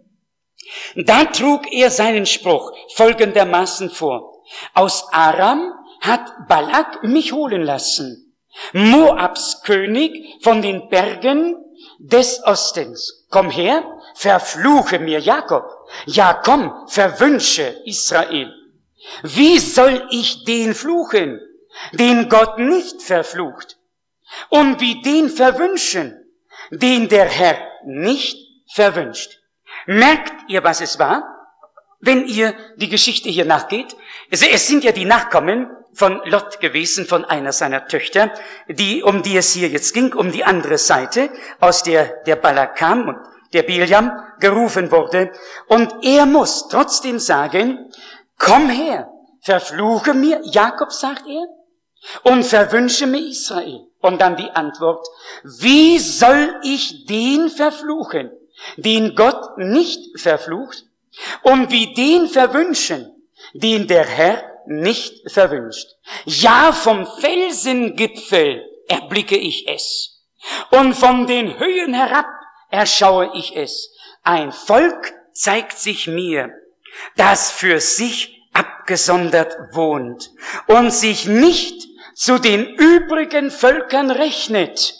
Da trug er seinen Spruch folgendermaßen vor. Aus Aram hat Balak mich holen lassen, Moabs König von den Bergen des Ostens. Komm her, verfluche mir Jakob. Ja, komm, verwünsche Israel. Wie soll ich den fluchen, den Gott nicht verflucht? Und wie den verwünschen, den der Herr nicht verwünscht? Merkt ihr, was es war? Wenn ihr die Geschichte hier nachgeht, es sind ja die Nachkommen von Lot gewesen, von einer seiner Töchter, die, um die es hier jetzt ging, um die andere Seite, aus der der Balak kam und der Biljam gerufen wurde. Und er muss trotzdem sagen, komm her, verfluche mir, Jakob, sagt er, und verwünsche mir Israel. Und dann die Antwort, wie soll ich den verfluchen, den Gott nicht verflucht, und wie den verwünschen, den der Herr nicht verwünscht? Ja, vom Felsengipfel erblicke ich es, und von den Höhen herab erschaue ich es. Ein Volk zeigt sich mir, das für sich abgesondert wohnt und sich nicht zu den übrigen Völkern rechnet.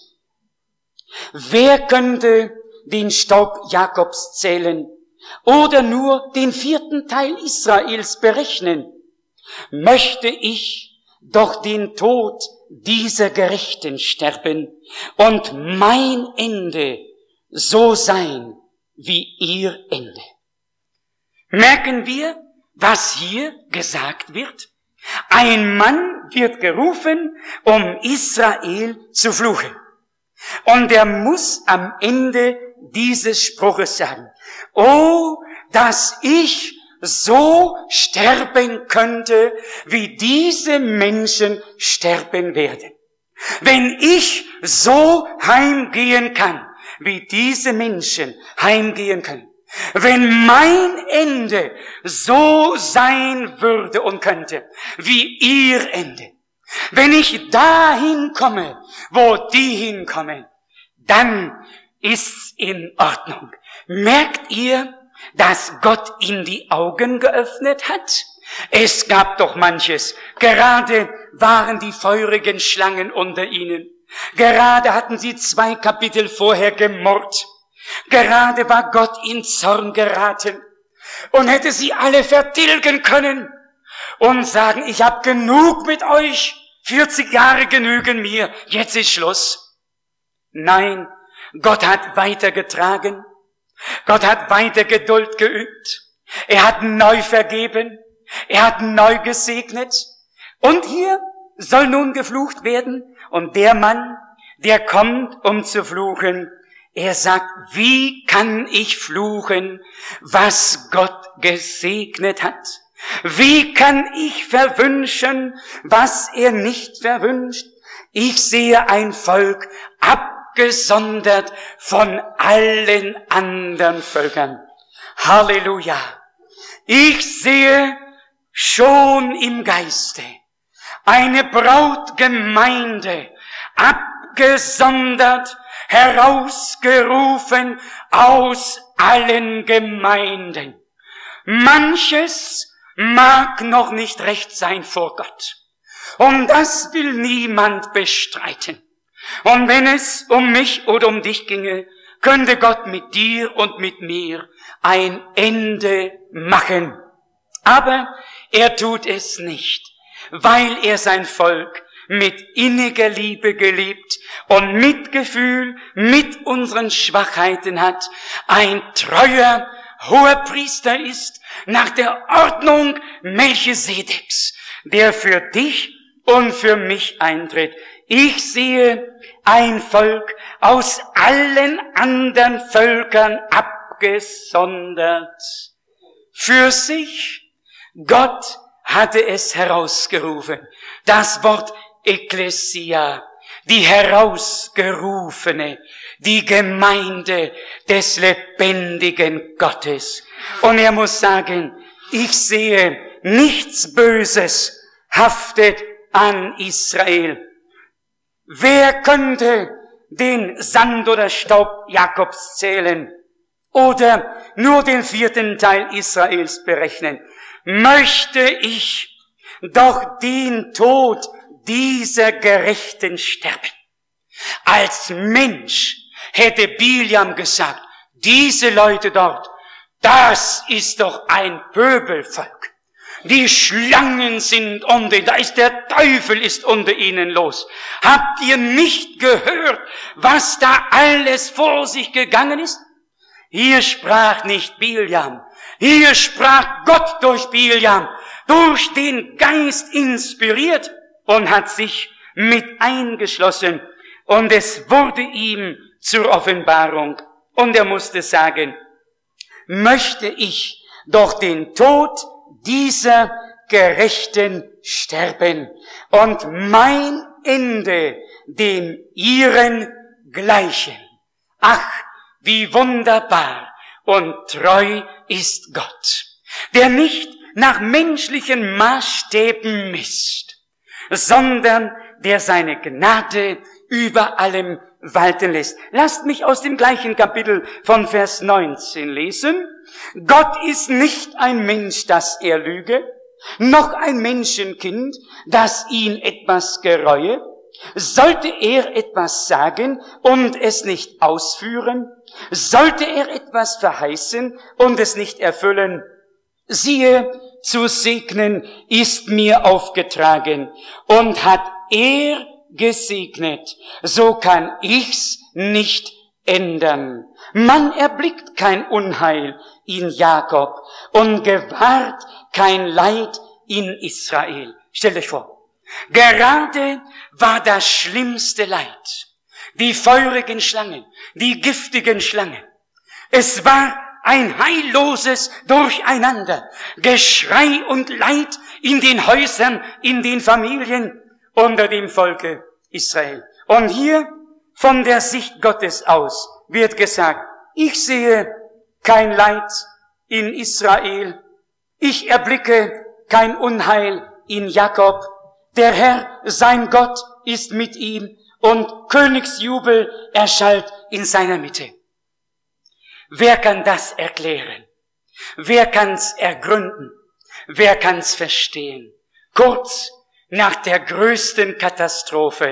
Wer könnte den Staub Jakobs zählen oder nur den vierten Teil Israels berechnen? Möchte ich doch den Tod dieser Gerechten sterben und mein Ende so sein wie ihr Ende. Merken wir, was hier gesagt wird? Ein Mann wird gerufen, um Israel zu fluchen. Und er muss am Ende dieses Spruches sagen, oh, dass ich so sterben könnte, wie diese Menschen sterben werden. Wenn ich so heimgehen kann, wie diese Menschen heimgehen können. Wenn mein Ende so sein würde und könnte, wie ihr Ende. Wenn ich dahin komme, wo die hinkommen, dann ist's in Ordnung. Merkt ihr, dass Gott ihm die Augen geöffnet hat? Es gab doch manches. Gerade waren die feurigen Schlangen unter ihnen. Gerade hatten sie zwei Kapitel vorher gemurrt. Gerade war Gott in Zorn geraten und hätte sie alle vertilgen können und sagen, ich habe genug mit euch, vierzig Jahre genügen mir, jetzt ist Schluss. Nein, Gott hat weitergetragen, Gott hat weiter Geduld geübt, er hat neu vergeben, er hat neu gesegnet und hier soll nun geflucht werden und der Mann, der kommt, um zu fluchen, er sagt, wie kann ich fluchen, was Gott gesegnet hat? Wie kann ich verwünschen, was er nicht verwünscht? Ich sehe ein Volk abgesondert von allen anderen Völkern. Halleluja! Ich sehe schon im Geiste eine Brautgemeinde, abgesondert, herausgerufen aus allen Gemeinden. Manches mag noch nicht recht sein vor Gott. Und das will niemand bestreiten. Und wenn es um mich oder um dich ginge, könnte Gott mit dir und mit mir ein Ende machen. Aber er tut es nicht, weil er sein Volk mit inniger Liebe geliebt und Mitgefühl mit unseren Schwachheiten hat, ein treuer hoher Priester ist nach der Ordnung Melchisedeks, der für dich und für mich eintritt. Ich sehe ein Volk aus allen anderen Völkern abgesondert. Für sich, Gott hatte es herausgerufen. Das Wort Ekklesia, die herausgerufene, die Gemeinde des lebendigen Gottes. Und er muss sagen, ich sehe, nichts Böses haftet an Israel. Wer könnte den Sand oder Staub Jakobs zählen oder nur den vierten Teil Israels berechnen? Möchte ich doch den Tod dieser Gerechten sterben. Als Mensch hätte Biljam gesagt, diese Leute dort, das ist doch ein Pöbelvolk. Die Schlangen sind unter ihnen, da ist der Teufel ist unter ihnen los. Habt ihr nicht gehört, was da alles vor sich gegangen ist? Hier sprach nicht Biljam, hier sprach Gott durch Biljam, durch den Geist inspiriert und hat sich mit eingeschlossen. Und es wurde ihm zur Offenbarung. Und er musste sagen, möchte ich doch den Tod dieser Gerechten sterben und mein Ende dem ihren gleichen. Ach, wie wunderbar und treu ist Gott, der nicht nach menschlichen Maßstäben misst, sondern der seine Gnade über allem walten lässt. Lasst mich aus dem gleichen Kapitel von Vers neunzehn lesen. Gott ist nicht ein Mensch, dass er lüge, noch ein Menschenkind, dass ihn etwas gereue. Sollte er etwas sagen und es nicht ausführen? Sollte er etwas verheißen und es nicht erfüllen? Siehe, zu segnen ist mir aufgetragen und hat er gesegnet, so kann ich's nicht ändern. Man erblickt kein Unheil in Jakob und gewahrt kein Leid in Israel. Stellt euch vor, gerade war das schlimmste Leid, die feurigen Schlangen, die giftigen Schlangen. Es war ein heilloses Durcheinander, Geschrei und Leid in den Häusern, in den Familien, unter dem Volke Israel. Und hier von der Sicht Gottes aus wird gesagt, ich sehe kein Leid in Israel, ich erblicke kein Unheil in Jakob, der Herr, sein Gott, ist mit ihm und Königsjubel erschallt in seiner Mitte. Wer kann das erklären? Wer kann's ergründen? Wer kann's verstehen? Kurz nach der größten Katastrophe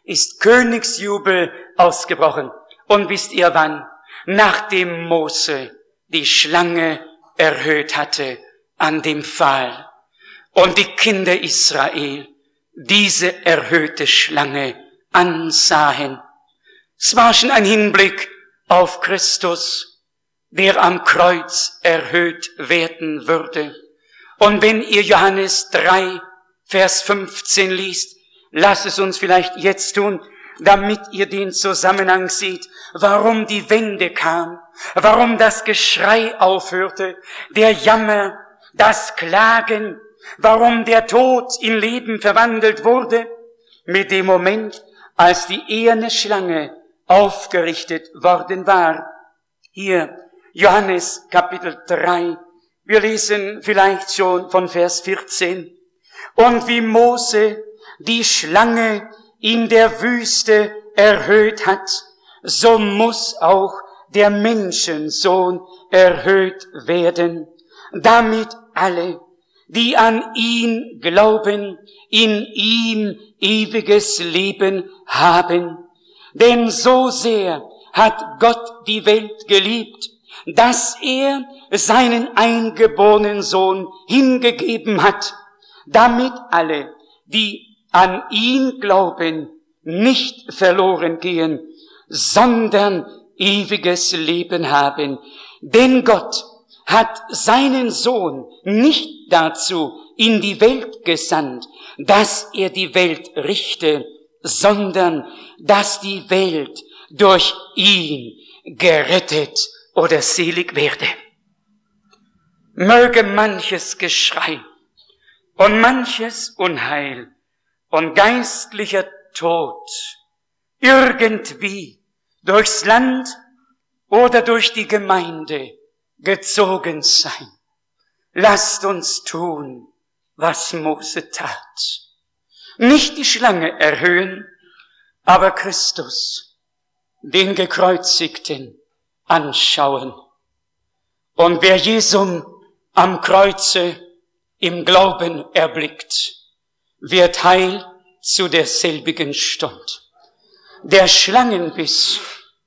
ist Königsjubel ausgebrochen. Und wisst ihr wann? Nachdem Mose die Schlange erhöht hatte an dem Pfahl und die Kinder Israel diese erhöhte Schlange ansahen. Es war schon ein Hinblick auf Christus, der am Kreuz erhöht werden würde. Und wenn ihr Johannes drei, Vers fünfzehn liest, lasst es uns vielleicht jetzt tun, damit ihr den Zusammenhang seht, warum die Wende kam, warum das Geschrei aufhörte, der Jammer, das Klagen, warum der Tod in Leben verwandelt wurde, mit dem Moment, als die eherne Schlange aufgerichtet worden war. Hier, Johannes Kapitel drei, wir lesen vielleicht schon von Vers vierzehn. Und wie Mose die Schlange in der Wüste erhöht hat, so muss auch der Menschensohn erhöht werden, damit alle, die an ihn glauben, in ihm ewiges Leben haben. Denn so sehr hat Gott die Welt geliebt, dass er seinen eingeborenen Sohn hingegeben hat, damit alle, die an ihn glauben, nicht verloren gehen, sondern ewiges Leben haben. Denn Gott hat seinen Sohn nicht dazu in die Welt gesandt, dass er die Welt richte, sondern dass die Welt durch ihn gerettet oder selig werde. Möge manches Geschrei und manches Unheil und geistlicher Tod irgendwie durchs Land oder durch die Gemeinde gezogen sein. Lasst uns tun, was Mose tat. Nicht die Schlange erhöhen, aber Christus, den Gekreuzigten, anschauen. Und wer Jesum am Kreuze im Glauben erblickt, wird heil zu derselbigen Stund. Der Schlangenbiss,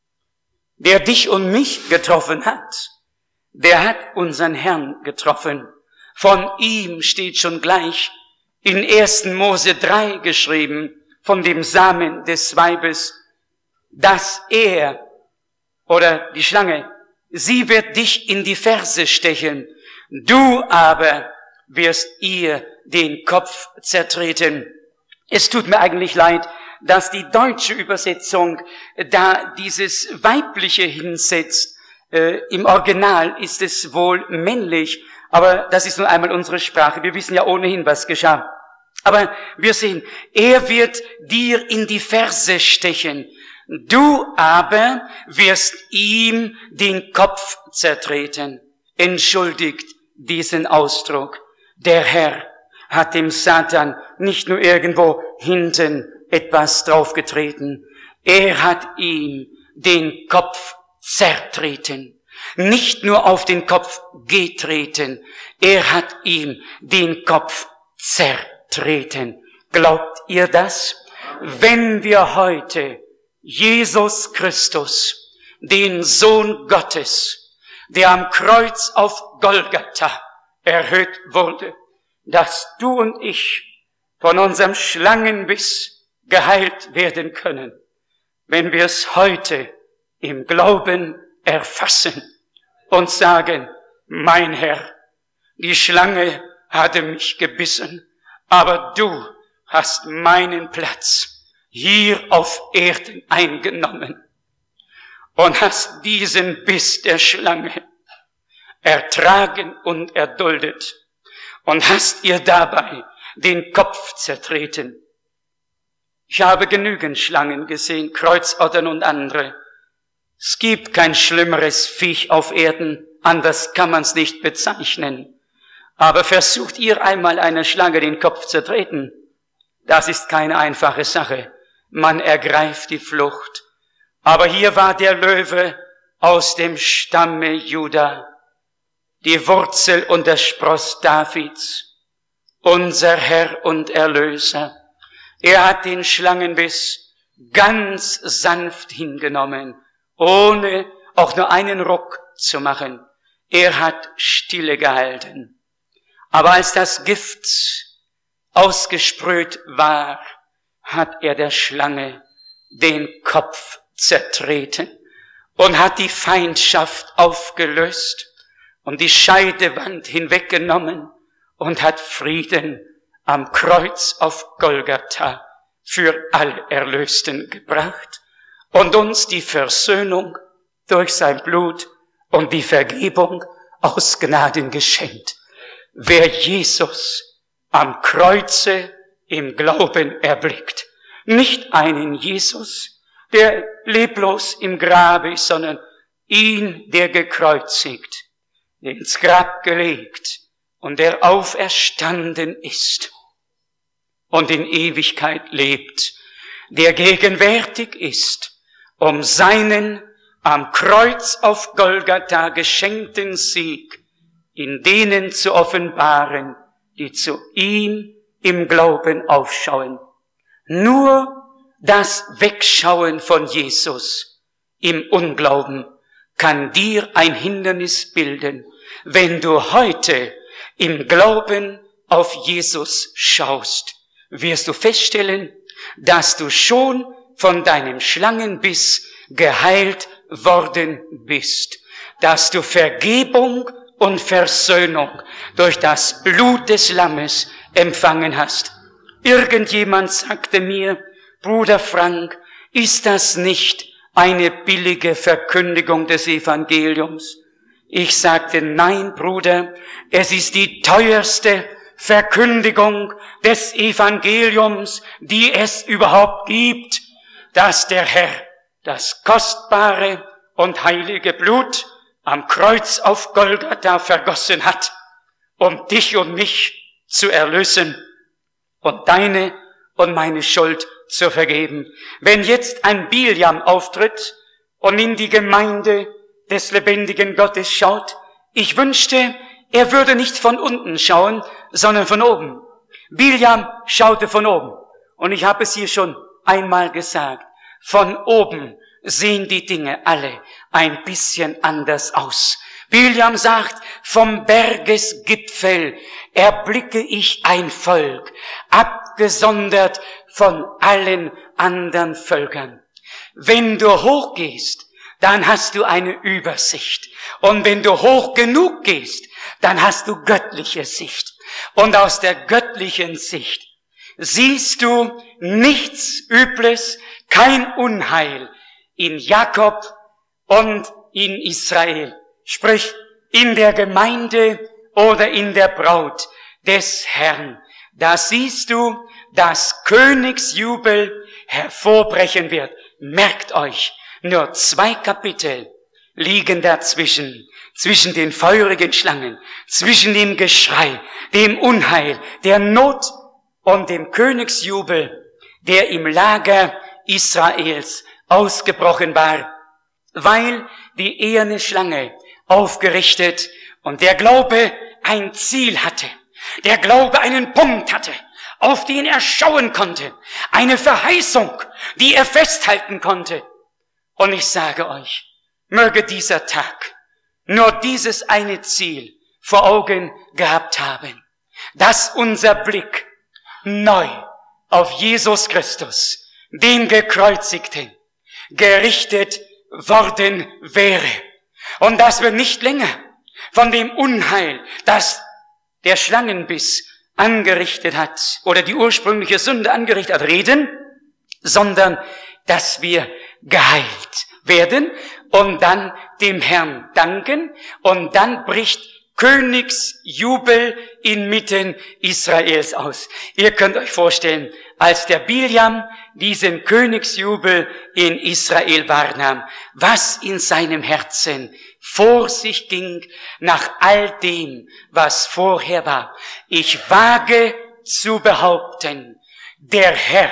der dich und mich getroffen hat, der hat unseren Herrn getroffen. Von ihm steht schon gleich in ersten Mose drei geschrieben, von dem Samen des Weibes, dass er oder die Schlange, sie wird dich in die Ferse stechen, du aber wirst ihr den Kopf zertreten. Es tut mir eigentlich leid, dass die deutsche Übersetzung da dieses Weibliche hinsetzt. Äh, im Original ist es wohl männlich, aber das ist nun einmal unsere Sprache. Wir wissen ja ohnehin, was geschah. Aber wir sehen, er wird dir in die Ferse stechen, du aber wirst ihm den Kopf zertreten. Entschuldigt diesen Ausdruck. Der Herr hat dem Satan nicht nur irgendwo hinten etwas draufgetreten. Er hat ihm den Kopf zertreten. Nicht nur auf den Kopf getreten. Er hat ihm den Kopf zertreten. Glaubt ihr das? Wenn wir heute Jesus Christus, den Sohn Gottes, der am Kreuz auf Golgatha erhöht wurde, dass du und ich von unserem Schlangenbiss geheilt werden können, wenn wir es heute im Glauben erfassen und sagen, mein Herr, die Schlange hatte mich gebissen, aber du hast meinen Platz hier auf Erden eingenommen und hast diesen Biss der Schlange ertragen und erduldet und hast ihr dabei den Kopf zertreten. Ich habe genügend Schlangen gesehen, Kreuzottern und andere. Es gibt kein schlimmeres Viech auf Erden, anders kann man es nicht bezeichnen. Aber versucht ihr einmal einer Schlange den Kopf zu treten. Das ist keine einfache Sache. Man ergreift die Flucht. Aber hier war der Löwe aus dem Stamme Juda, die Wurzel und der Spross Davids, unser Herr und Erlöser. Er hat den Schlangenbiss ganz sanft hingenommen, ohne auch nur einen Ruck zu machen. Er hat Stille gehalten. Aber als das Gift ausgesprüht war, hat er der Schlange den Kopf zertreten und hat die Feindschaft aufgelöst und die Scheidewand hinweggenommen und hat Frieden am Kreuz auf Golgatha für alle Erlösten gebracht und uns die Versöhnung durch sein Blut und die Vergebung aus Gnaden geschenkt. Wer Jesus am Kreuze im Glauben erblickt, nicht einen Jesus, der leblos im Grabe ist, sondern ihn, der gekreuzigt, der ins Grab gelegt und der auferstanden ist und in Ewigkeit lebt, der gegenwärtig ist, um seinen am Kreuz auf Golgatha geschenkten Sieg in denen zu offenbaren, die zu ihm im Glauben aufschauen. Nur das Wegschauen von Jesus im Unglauben kann dir ein Hindernis bilden, wenn du heute im Glauben auf Jesus schaust. Wirst du feststellen, dass du schon von deinem Schlangenbiss geheilt worden bist, dass du Vergebung und Versöhnung durch das Blut des Lammes empfangen hast. Irgendjemand sagte mir, Bruder Frank, ist das nicht eine billige Verkündigung des Evangeliums? Ich sagte, nein, Bruder, es ist die teuerste Verkündigung des Evangeliums, die es überhaupt gibt, dass der Herr das kostbare und heilige Blut am Kreuz auf Golgatha vergossen hat, um dich und mich zu erlösen und deine und meine Schuld zu vergeben. Wenn jetzt ein Biljam auftritt und in die Gemeinde des lebendigen Gottes schaut, ich wünschte, er würde nicht von unten schauen, sondern von oben. Biljam schaute von oben. Und ich habe es hier schon einmal gesagt, von oben sehen die Dinge alle ein bisschen anders aus. Biljam sagt, vom Bergesgipfel erblicke ich ein Volk, abgesondert von allen anderen Völkern. Wenn du hochgehst, dann hast du eine Übersicht. Und wenn du hoch genug gehst, dann hast du göttliche Sicht. Und aus der göttlichen Sicht siehst du nichts Übles, kein Unheil in Jakob und in Israel. Sprich, in der Gemeinde oder in der Braut des Herrn. Da siehst du, dass Königsjubel hervorbrechen wird. Merkt euch, nur zwei Kapitel liegen dazwischen, zwischen den feurigen Schlangen, zwischen dem Geschrei, dem Unheil, der Not und dem Königsjubel, der im Lager Israels ausgebrochen war, weil die eherne Schlange aufgerichtet und der Glaube ein Ziel hatte, der Glaube einen Punkt hatte, auf den er schauen konnte, eine Verheißung, die er festhalten konnte. Und ich sage euch, möge dieser Tag nur dieses eine Ziel vor Augen gehabt haben, dass unser Blick neu auf Jesus Christus, den Gekreuzigten, gerichtet worden wäre. Und dass wir nicht länger von dem Unheil, das der Schlangenbiss angerichtet hat oder die ursprüngliche Sünde angerichtet hat, reden, sondern dass wir geheilt werden und dann dem Herrn danken und dann bricht Königsjubel inmitten Israels aus. Ihr könnt euch vorstellen, als der Biljam diesen Königsjubel in Israel wahrnahm, was in seinem Herzen vor sich ging nach all dem, was vorher war. Ich wage zu behaupten, der Herr,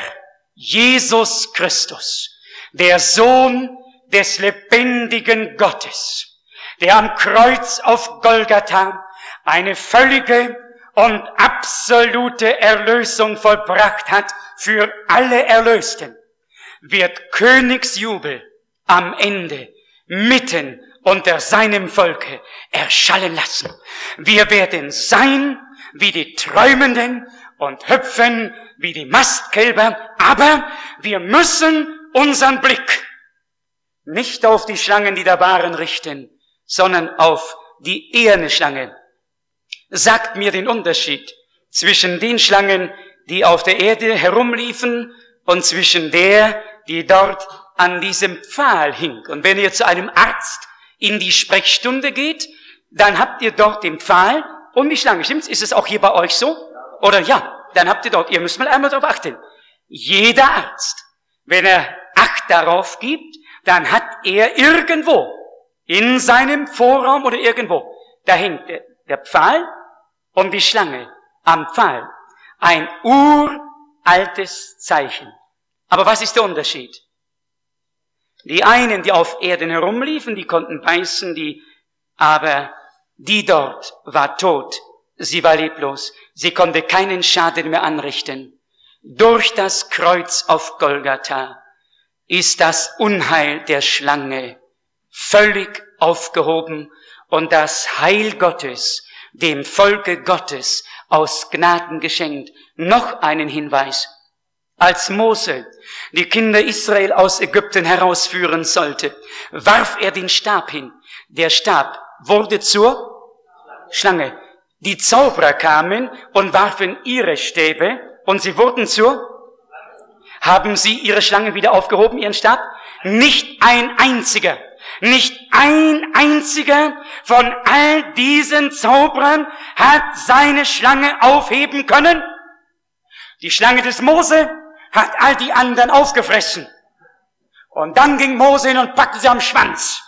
Jesus Christus, der Sohn des lebendigen Gottes, der am Kreuz auf Golgatha eine völlige und absolute Erlösung vollbracht hat für alle Erlösten, wird Königsjubel am Ende mitten unter seinem Volke erschallen lassen. Wir werden sein wie die Träumenden und hüpfen wie die Mastkälber, aber wir müssen unseren Blick nicht auf die Schlangen, die da waren, richten, sondern auf die eherne Schlange. Sagt mir den Unterschied zwischen den Schlangen, die auf der Erde herumliefen, und zwischen der, die dort an diesem Pfahl hing. Und wenn ihr zu einem Arzt in die Sprechstunde geht, dann habt ihr dort den Pfahl und die Schlange. Stimmt's? Ist es auch hier bei euch so? Oder ja? Dann habt ihr dort, ihr müsst mal einmal darauf achten. Jeder Arzt, wenn er Acht darauf gibt, dann hat er irgendwo, in seinem Vorraum oder irgendwo, da hängt der, der Pfahl und die Schlange am Pfahl. Ein uraltes Zeichen. Aber was ist der Unterschied? Die einen, die auf Erden herumliefen, die konnten beißen, die, aber die dort war tot. Sie war leblos. Sie konnte keinen Schaden mehr anrichten. Durch das Kreuz auf Golgatha ist das Unheil der Schlange völlig aufgehoben und das Heil Gottes, dem Volke Gottes, aus Gnaden geschenkt. Noch einen Hinweis. Als Mose die Kinder Israel aus Ägypten herausführen sollte, warf er den Stab hin. Der Stab wurde zur Schlange. Die Zauberer kamen und warfen ihre Stäbe und sie wurden zur... Haben sie ihre Schlange wieder aufgehoben, ihren Stab? Nicht ein einziger. Nicht ein einziger von all diesen Zauberern hat seine Schlange aufheben können. Die Schlange des Mose hat all die anderen aufgefressen. Und dann ging Mose hin und packte sie am Schwanz.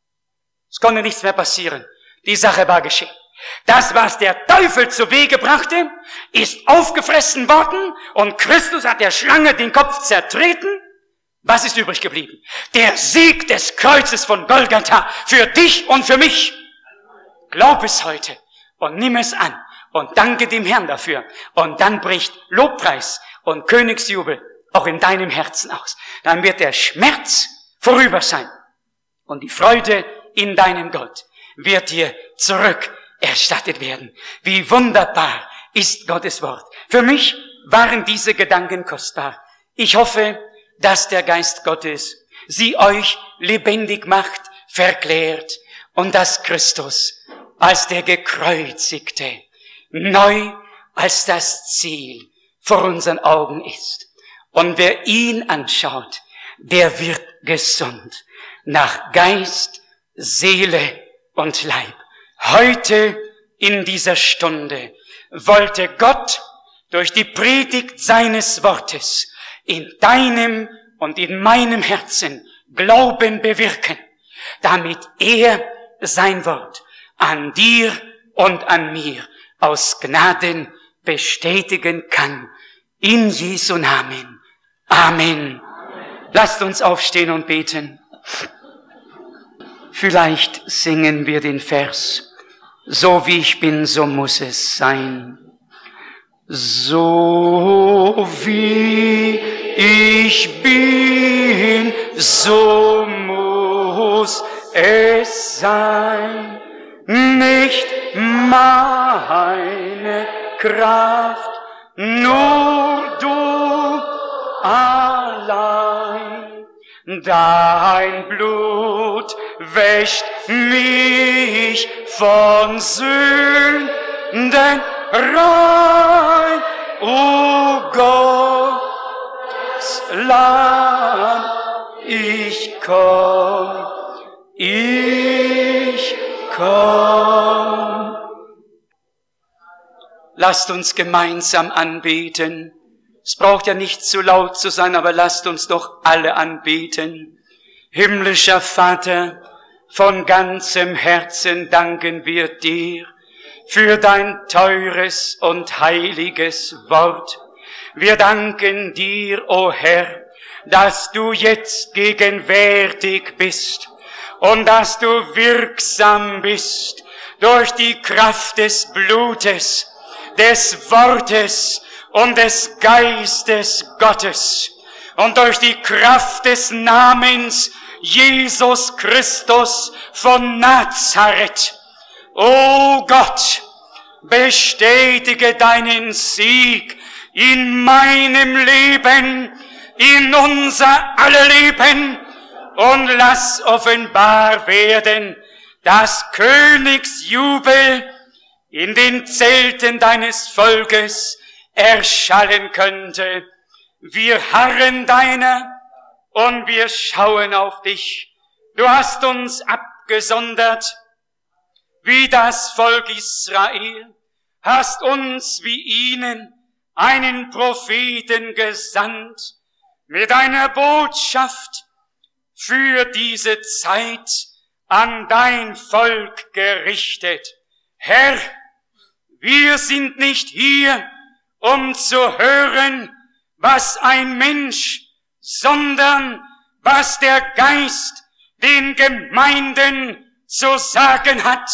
Es konnte nichts mehr passieren. Die Sache war geschehen. Das, was der Teufel zu Wege brachte, ist aufgefressen worden und Christus hat der Schlange den Kopf zertreten. Was ist übrig geblieben? Der Sieg des Kreuzes von Golgatha für dich und für mich. Glaub es heute und nimm es an und danke dem Herrn dafür. Und dann bricht Lobpreis und Königsjubel auch in deinem Herzen aus. Dann wird der Schmerz vorüber sein und die Freude in deinem Gott wird dir zurück erstattet werden. Wie wunderbar ist Gottes Wort. Für mich waren diese Gedanken kostbar. Ich hoffe, dass der Geist Gottes sie euch lebendig macht, verklärt und dass Christus als der Gekreuzigte neu als das Ziel vor unseren Augen ist. Und wer ihn anschaut, der wird gesund nach Geist, Seele und Leib. Heute in dieser Stunde wollte Gott durch die Predigt seines Wortes in deinem und in meinem Herzen Glauben bewirken, damit er sein Wort an dir und an mir aus Gnaden bestätigen kann. In Jesu Namen. Amen. Amen. Lasst uns aufstehen und beten. Vielleicht singen wir den Vers: So wie ich bin, so muss es sein. So wie ich bin, so muss es sein. Nicht meine Kraft, nur du allein. Dein Blut wäscht mich von Sünden rein, o Gottes Lamm, ich komm, ich komm. Lasst uns gemeinsam anbeten. Es braucht ja nicht zu laut zu sein, aber lasst uns doch alle anbeten. Himmlischer Vater, von ganzem Herzen danken wir dir für dein teures und heiliges Wort. Wir danken dir, o Herr, dass du jetzt gegenwärtig bist und dass du wirksam bist durch die Kraft des Blutes, des Wortes und des Geistes Gottes. und durch die Kraft des Namens Jesus Christus von Nazareth. O Gott, bestätige deinen Sieg in meinem Leben, in unser aller Leben, und lass offenbar werden, dass Königsjubel in den Zelten deines Volkes erschallen könnte. Wir harren deiner und wir schauen auf dich. Du hast uns abgesondert wie das Volk Israel, hast uns wie ihnen einen Propheten gesandt mit einer Botschaft für diese Zeit an dein Volk gerichtet. Herr, wir sind nicht hier, um zu hören, was ein Mensch, sondern was der Geist den Gemeinden zu sagen hat.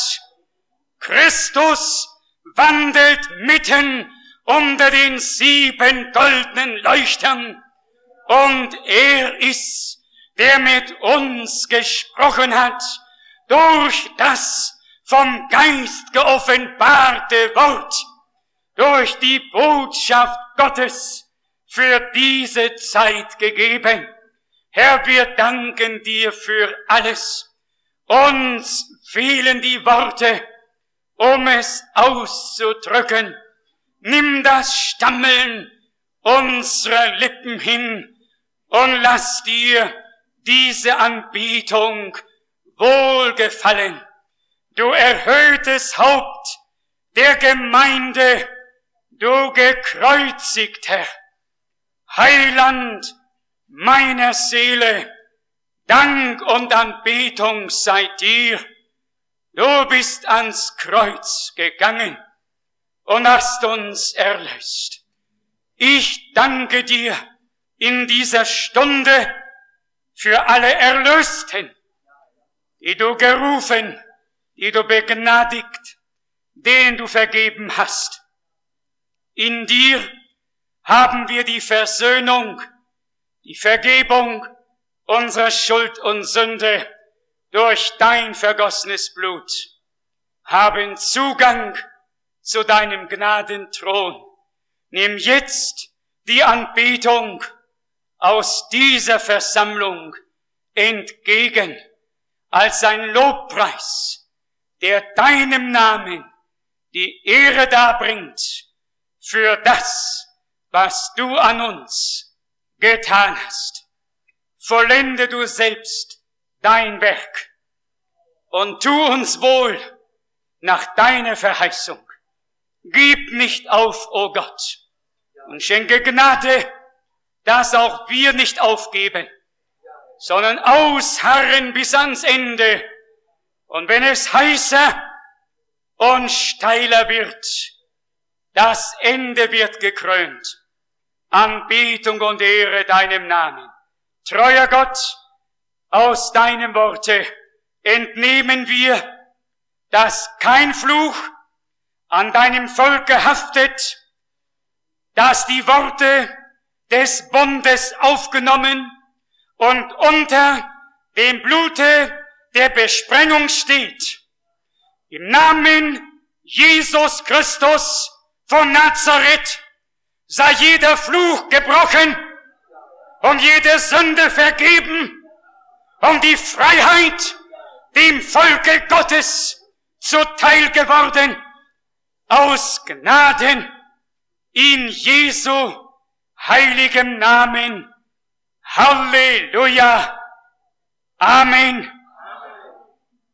Christus wandelt mitten unter den sieben goldenen Leuchtern, und er ist, der mit uns gesprochen hat, durch das vom Geist geoffenbarte Wort, durch die Botschaft Gottes für diese Zeit gegeben. Herr, wir danken dir für alles. Uns fehlen die Worte, um es auszudrücken. Nimm das Stammeln unserer Lippen hin und lass dir diese Anbetung wohlgefallen. Du erhöhtes Haupt der Gemeinde, du gekreuzigter Heiland meiner Seele, Dank und Anbetung sei dir. Du bist ans Kreuz gegangen und hast uns erlöst. Ich danke dir in dieser Stunde für alle Erlösten, die du gerufen, die du begnadigt, denen du vergeben hast. In dir haben wir die Versöhnung, die Vergebung unserer Schuld und Sünde durch dein vergossenes Blut, haben Zugang zu deinem Gnadenthron. Nimm jetzt die Anbetung aus dieser Versammlung entgegen als ein Lobpreis, der deinem Namen die Ehre darbringt für das, was du an uns getan hast. Vollende du selbst dein Werk und tu uns wohl nach deiner Verheißung. Gib nicht auf, o Gott, und schenke Gnade, dass auch wir nicht aufgeben, sondern ausharren bis ans Ende. Und wenn es heißer und steiler wird, das Ende wird gekrönt. Anbetung und Ehre deinem Namen. Treuer Gott, aus deinem Worte entnehmen wir, dass kein Fluch an deinem Volke haftet, dass die Worte des Bundes aufgenommen und unter dem Blute der Besprengung steht. Im Namen Jesus Christus von Nazareth sei jeder Fluch gebrochen und jede Sünde vergeben und die Freiheit dem Volke Gottes zuteil geworden, aus Gnaden in Jesu heiligem Namen. Halleluja. Amen.